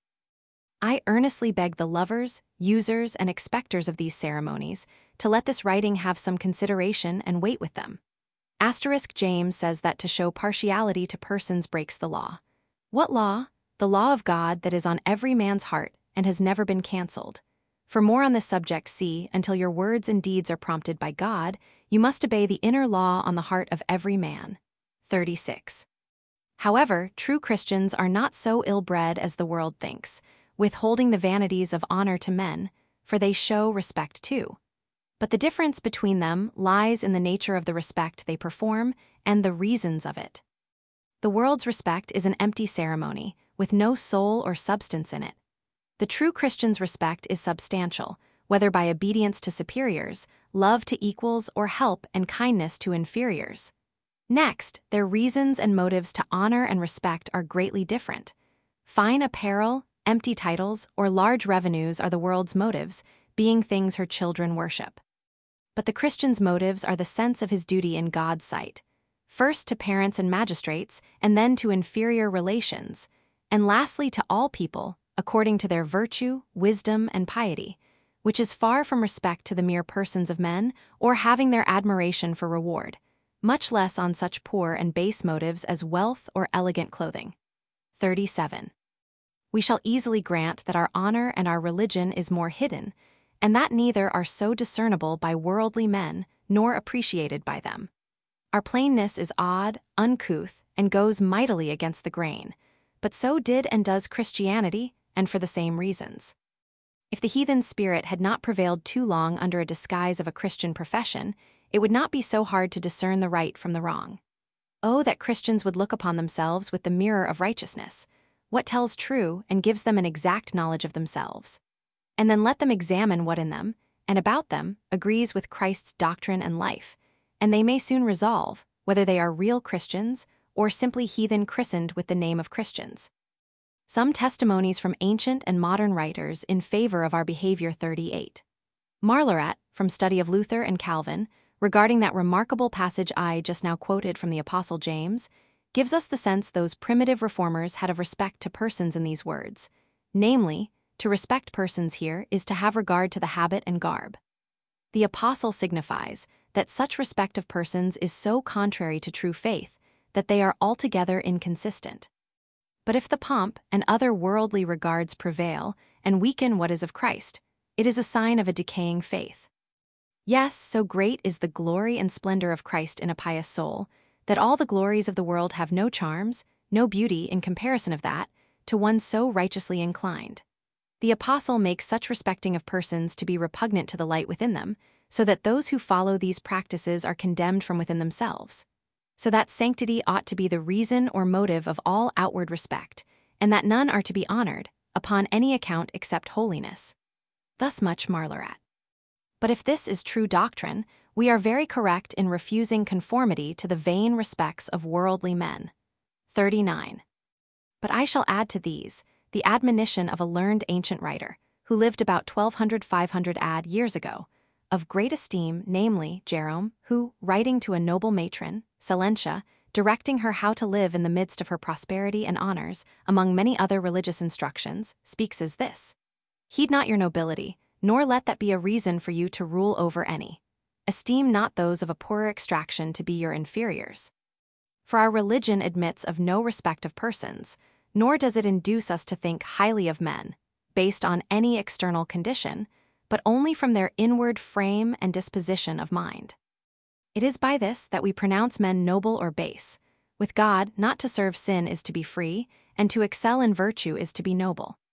I earnestly beg the lovers, users, and expectors of these ceremonies to let this writing have some consideration and weight with them. Asterisk James says that to show partiality to persons breaks the law. What law? The law of God that is on every man's heart and has never been cancelled. For more on this subject see, until your words and deeds are prompted by God, you must obey the inner law on the heart of every man. thirty-six. However, true Christians are not so ill-bred as the world thinks, withholding the vanities of honor to men, for they show respect too. But the difference between them lies in the nature of the respect they perform and the reasons of it. The world's respect is an empty ceremony, with no soul or substance in it. The true Christian's respect is substantial, whether by obedience to superiors, love to equals, or help and kindness to inferiors. Next, their reasons and motives to honor and respect are greatly different. Fine apparel, empty titles, or large revenues are the world's motives, being things her children worship. But the Christian's motives are the sense of his duty in God's sight, first to parents and magistrates, and then to inferior relations, and lastly to all people, according to their virtue, wisdom, and piety, which is far from respect to the mere persons of men or having their admiration for reward, much less on such poor and base motives as wealth or elegant clothing. thirty-seven. We shall easily grant that our honor and our religion is more hidden, and that neither are so discernible by worldly men nor appreciated by them. Our plainness is odd, uncouth, and goes mightily against the grain, but so did and does Christianity, and for the same reasons. If the heathen spirit had not prevailed too long under a disguise of a Christian profession, it would not be so hard to discern the right from the wrong. Oh, that Christians would look upon themselves with the mirror of righteousness, what tells true and gives them an exact knowledge of themselves, and then let them examine what in them, and about them, agrees with Christ's doctrine and life, and they may soon resolve whether they are real Christians or simply heathen christened with the name of Christians. Some testimonies from ancient and modern writers in favor of our behavior. thirty-eight. Marlarat, from study of Luther and Calvin, regarding that remarkable passage I just now quoted from the Apostle James, gives us the sense those primitive reformers had of respect to persons in these words, namely, to respect persons here is to have regard to the habit and garb. The Apostle signifies that such respect of persons is so contrary to true faith that they are altogether inconsistent. But if the pomp and other worldly regards prevail and weaken what is of Christ, it is a sign of a decaying faith. Yes, so great is the glory and splendor of Christ in a pious soul, that all the glories of the world have no charms, no beauty in comparison of that, to one so righteously inclined. The Apostle makes such respecting of persons to be repugnant to the light within them, so that those who follow these practices are condemned from within themselves. So that sanctity ought to be the reason or motive of all outward respect, and that none are to be honored, upon any account except holiness. Thus much Marlarat. But if this is true doctrine, we are very correct in refusing conformity to the vain respects of worldly men. thirty-nine. But I shall add to these the admonition of a learned ancient writer, who lived about twelve hundred to five hundred ad years ago, of great esteem, namely Jerome, who, writing to a noble matron, Silentia, directing her how to live in the midst of her prosperity and honors, among many other religious instructions, speaks as this: Heed not your nobility, nor let that be a reason for you to rule over any. Esteem not those of a poorer extraction to be your inferiors. For our religion admits of no respect of persons, nor does it induce us to think highly of men, based on any external condition, but only from their inward frame and disposition of mind. It is by this that we pronounce men noble or base. With God, not to serve sin is to be free, and to excel in virtue is to be noble.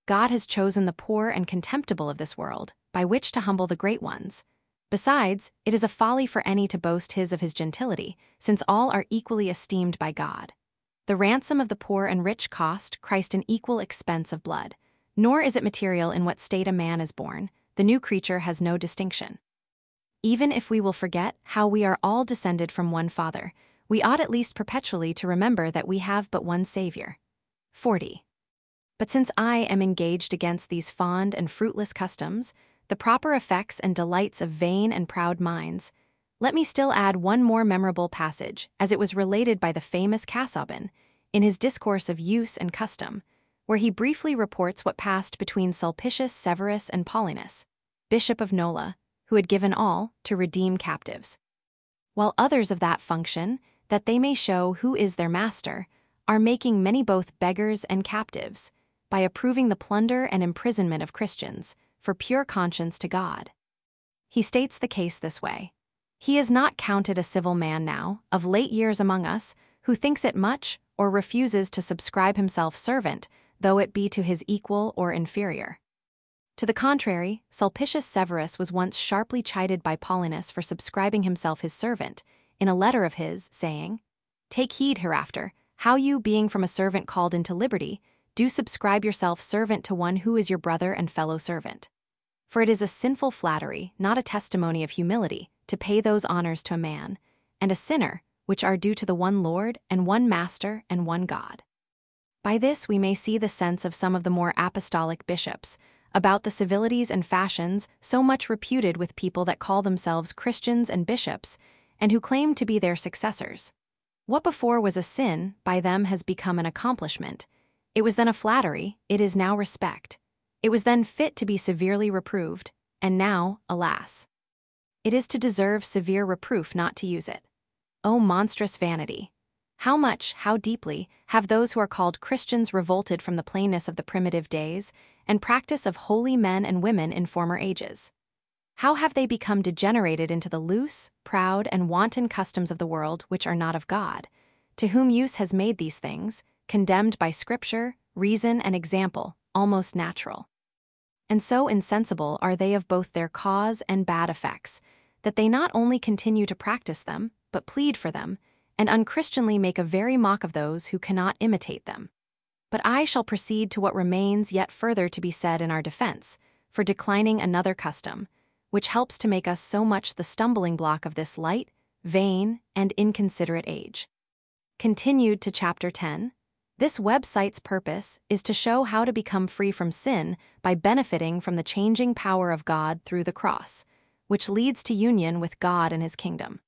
God has chosen the poor and contemptible of this world, by which to humble the great ones. Besides, it is a folly for any to boast his of his gentility, since all are equally esteemed by God. The ransom of the poor and rich cost Christ an equal expense of blood. Nor is it material in what state a man is born, the new creature has no distinction. Even if we will forget how we are all descended from one Father, we ought at least perpetually to remember that we have but one Savior. forty. But since I am engaged against these fond and fruitless customs, the proper effects and delights of vain and proud minds, let me still add one more memorable passage, as it was related by the famous Casaubon, in his Discourse of Use and Custom, where he briefly reports what passed between Sulpicius Severus and Paulinus, Bishop of Nola, who had given all to redeem captives. While others of that function, that they may show who is their master, are making many both beggars and captives, by approving the plunder and imprisonment of Christians, for pure conscience to God. He states the case this way. He is not counted a civil man now, of late years among us, who thinks it much, or refuses to subscribe himself servant, though it be to his equal or inferior. To the contrary, Sulpicius Severus was once sharply chided by Paulinus for subscribing himself his servant, in a letter of his, saying, "Take heed hereafter, how you, being from a servant called into liberty, do subscribe yourself servant to one who is your brother and fellow servant. For it is a sinful flattery, not a testimony of humility, to pay those honors to a man, and a sinner, which are due to the one Lord, and one Master, and one God." By this we may see the sense of some of the more apostolic bishops, about the civilities and fashions so much reputed with people that call themselves Christians and bishops, and who claim to be their successors. What before was a sin, by them has become an accomplishment. It was then a flattery, it is now respect. It was then fit to be severely reproved, and now, alas, it is to deserve severe reproof not to use it. O monstrous vanity! How much, how deeply, have those who are called Christians revolted from the plainness of the primitive days, and practice of holy men and women in former ages? How have they become degenerated into the loose, proud, and wanton customs of the world which are not of God, to whom use has made these things, condemned by Scripture, reason, and example, almost natural? And so insensible are they of both their cause and bad effects, that they not only continue to practice them, but plead for them, and unchristianly make a very mock of those who cannot imitate them. But I shall proceed to what remains yet further to be said in our defense, for declining another custom, which helps to make us so much the stumbling block of this light, vain, and inconsiderate age. Continued to Chapter ten. This website's purpose is to show how to become free from sin by benefiting from the changing power of God through the cross, which leads to union with God and His kingdom.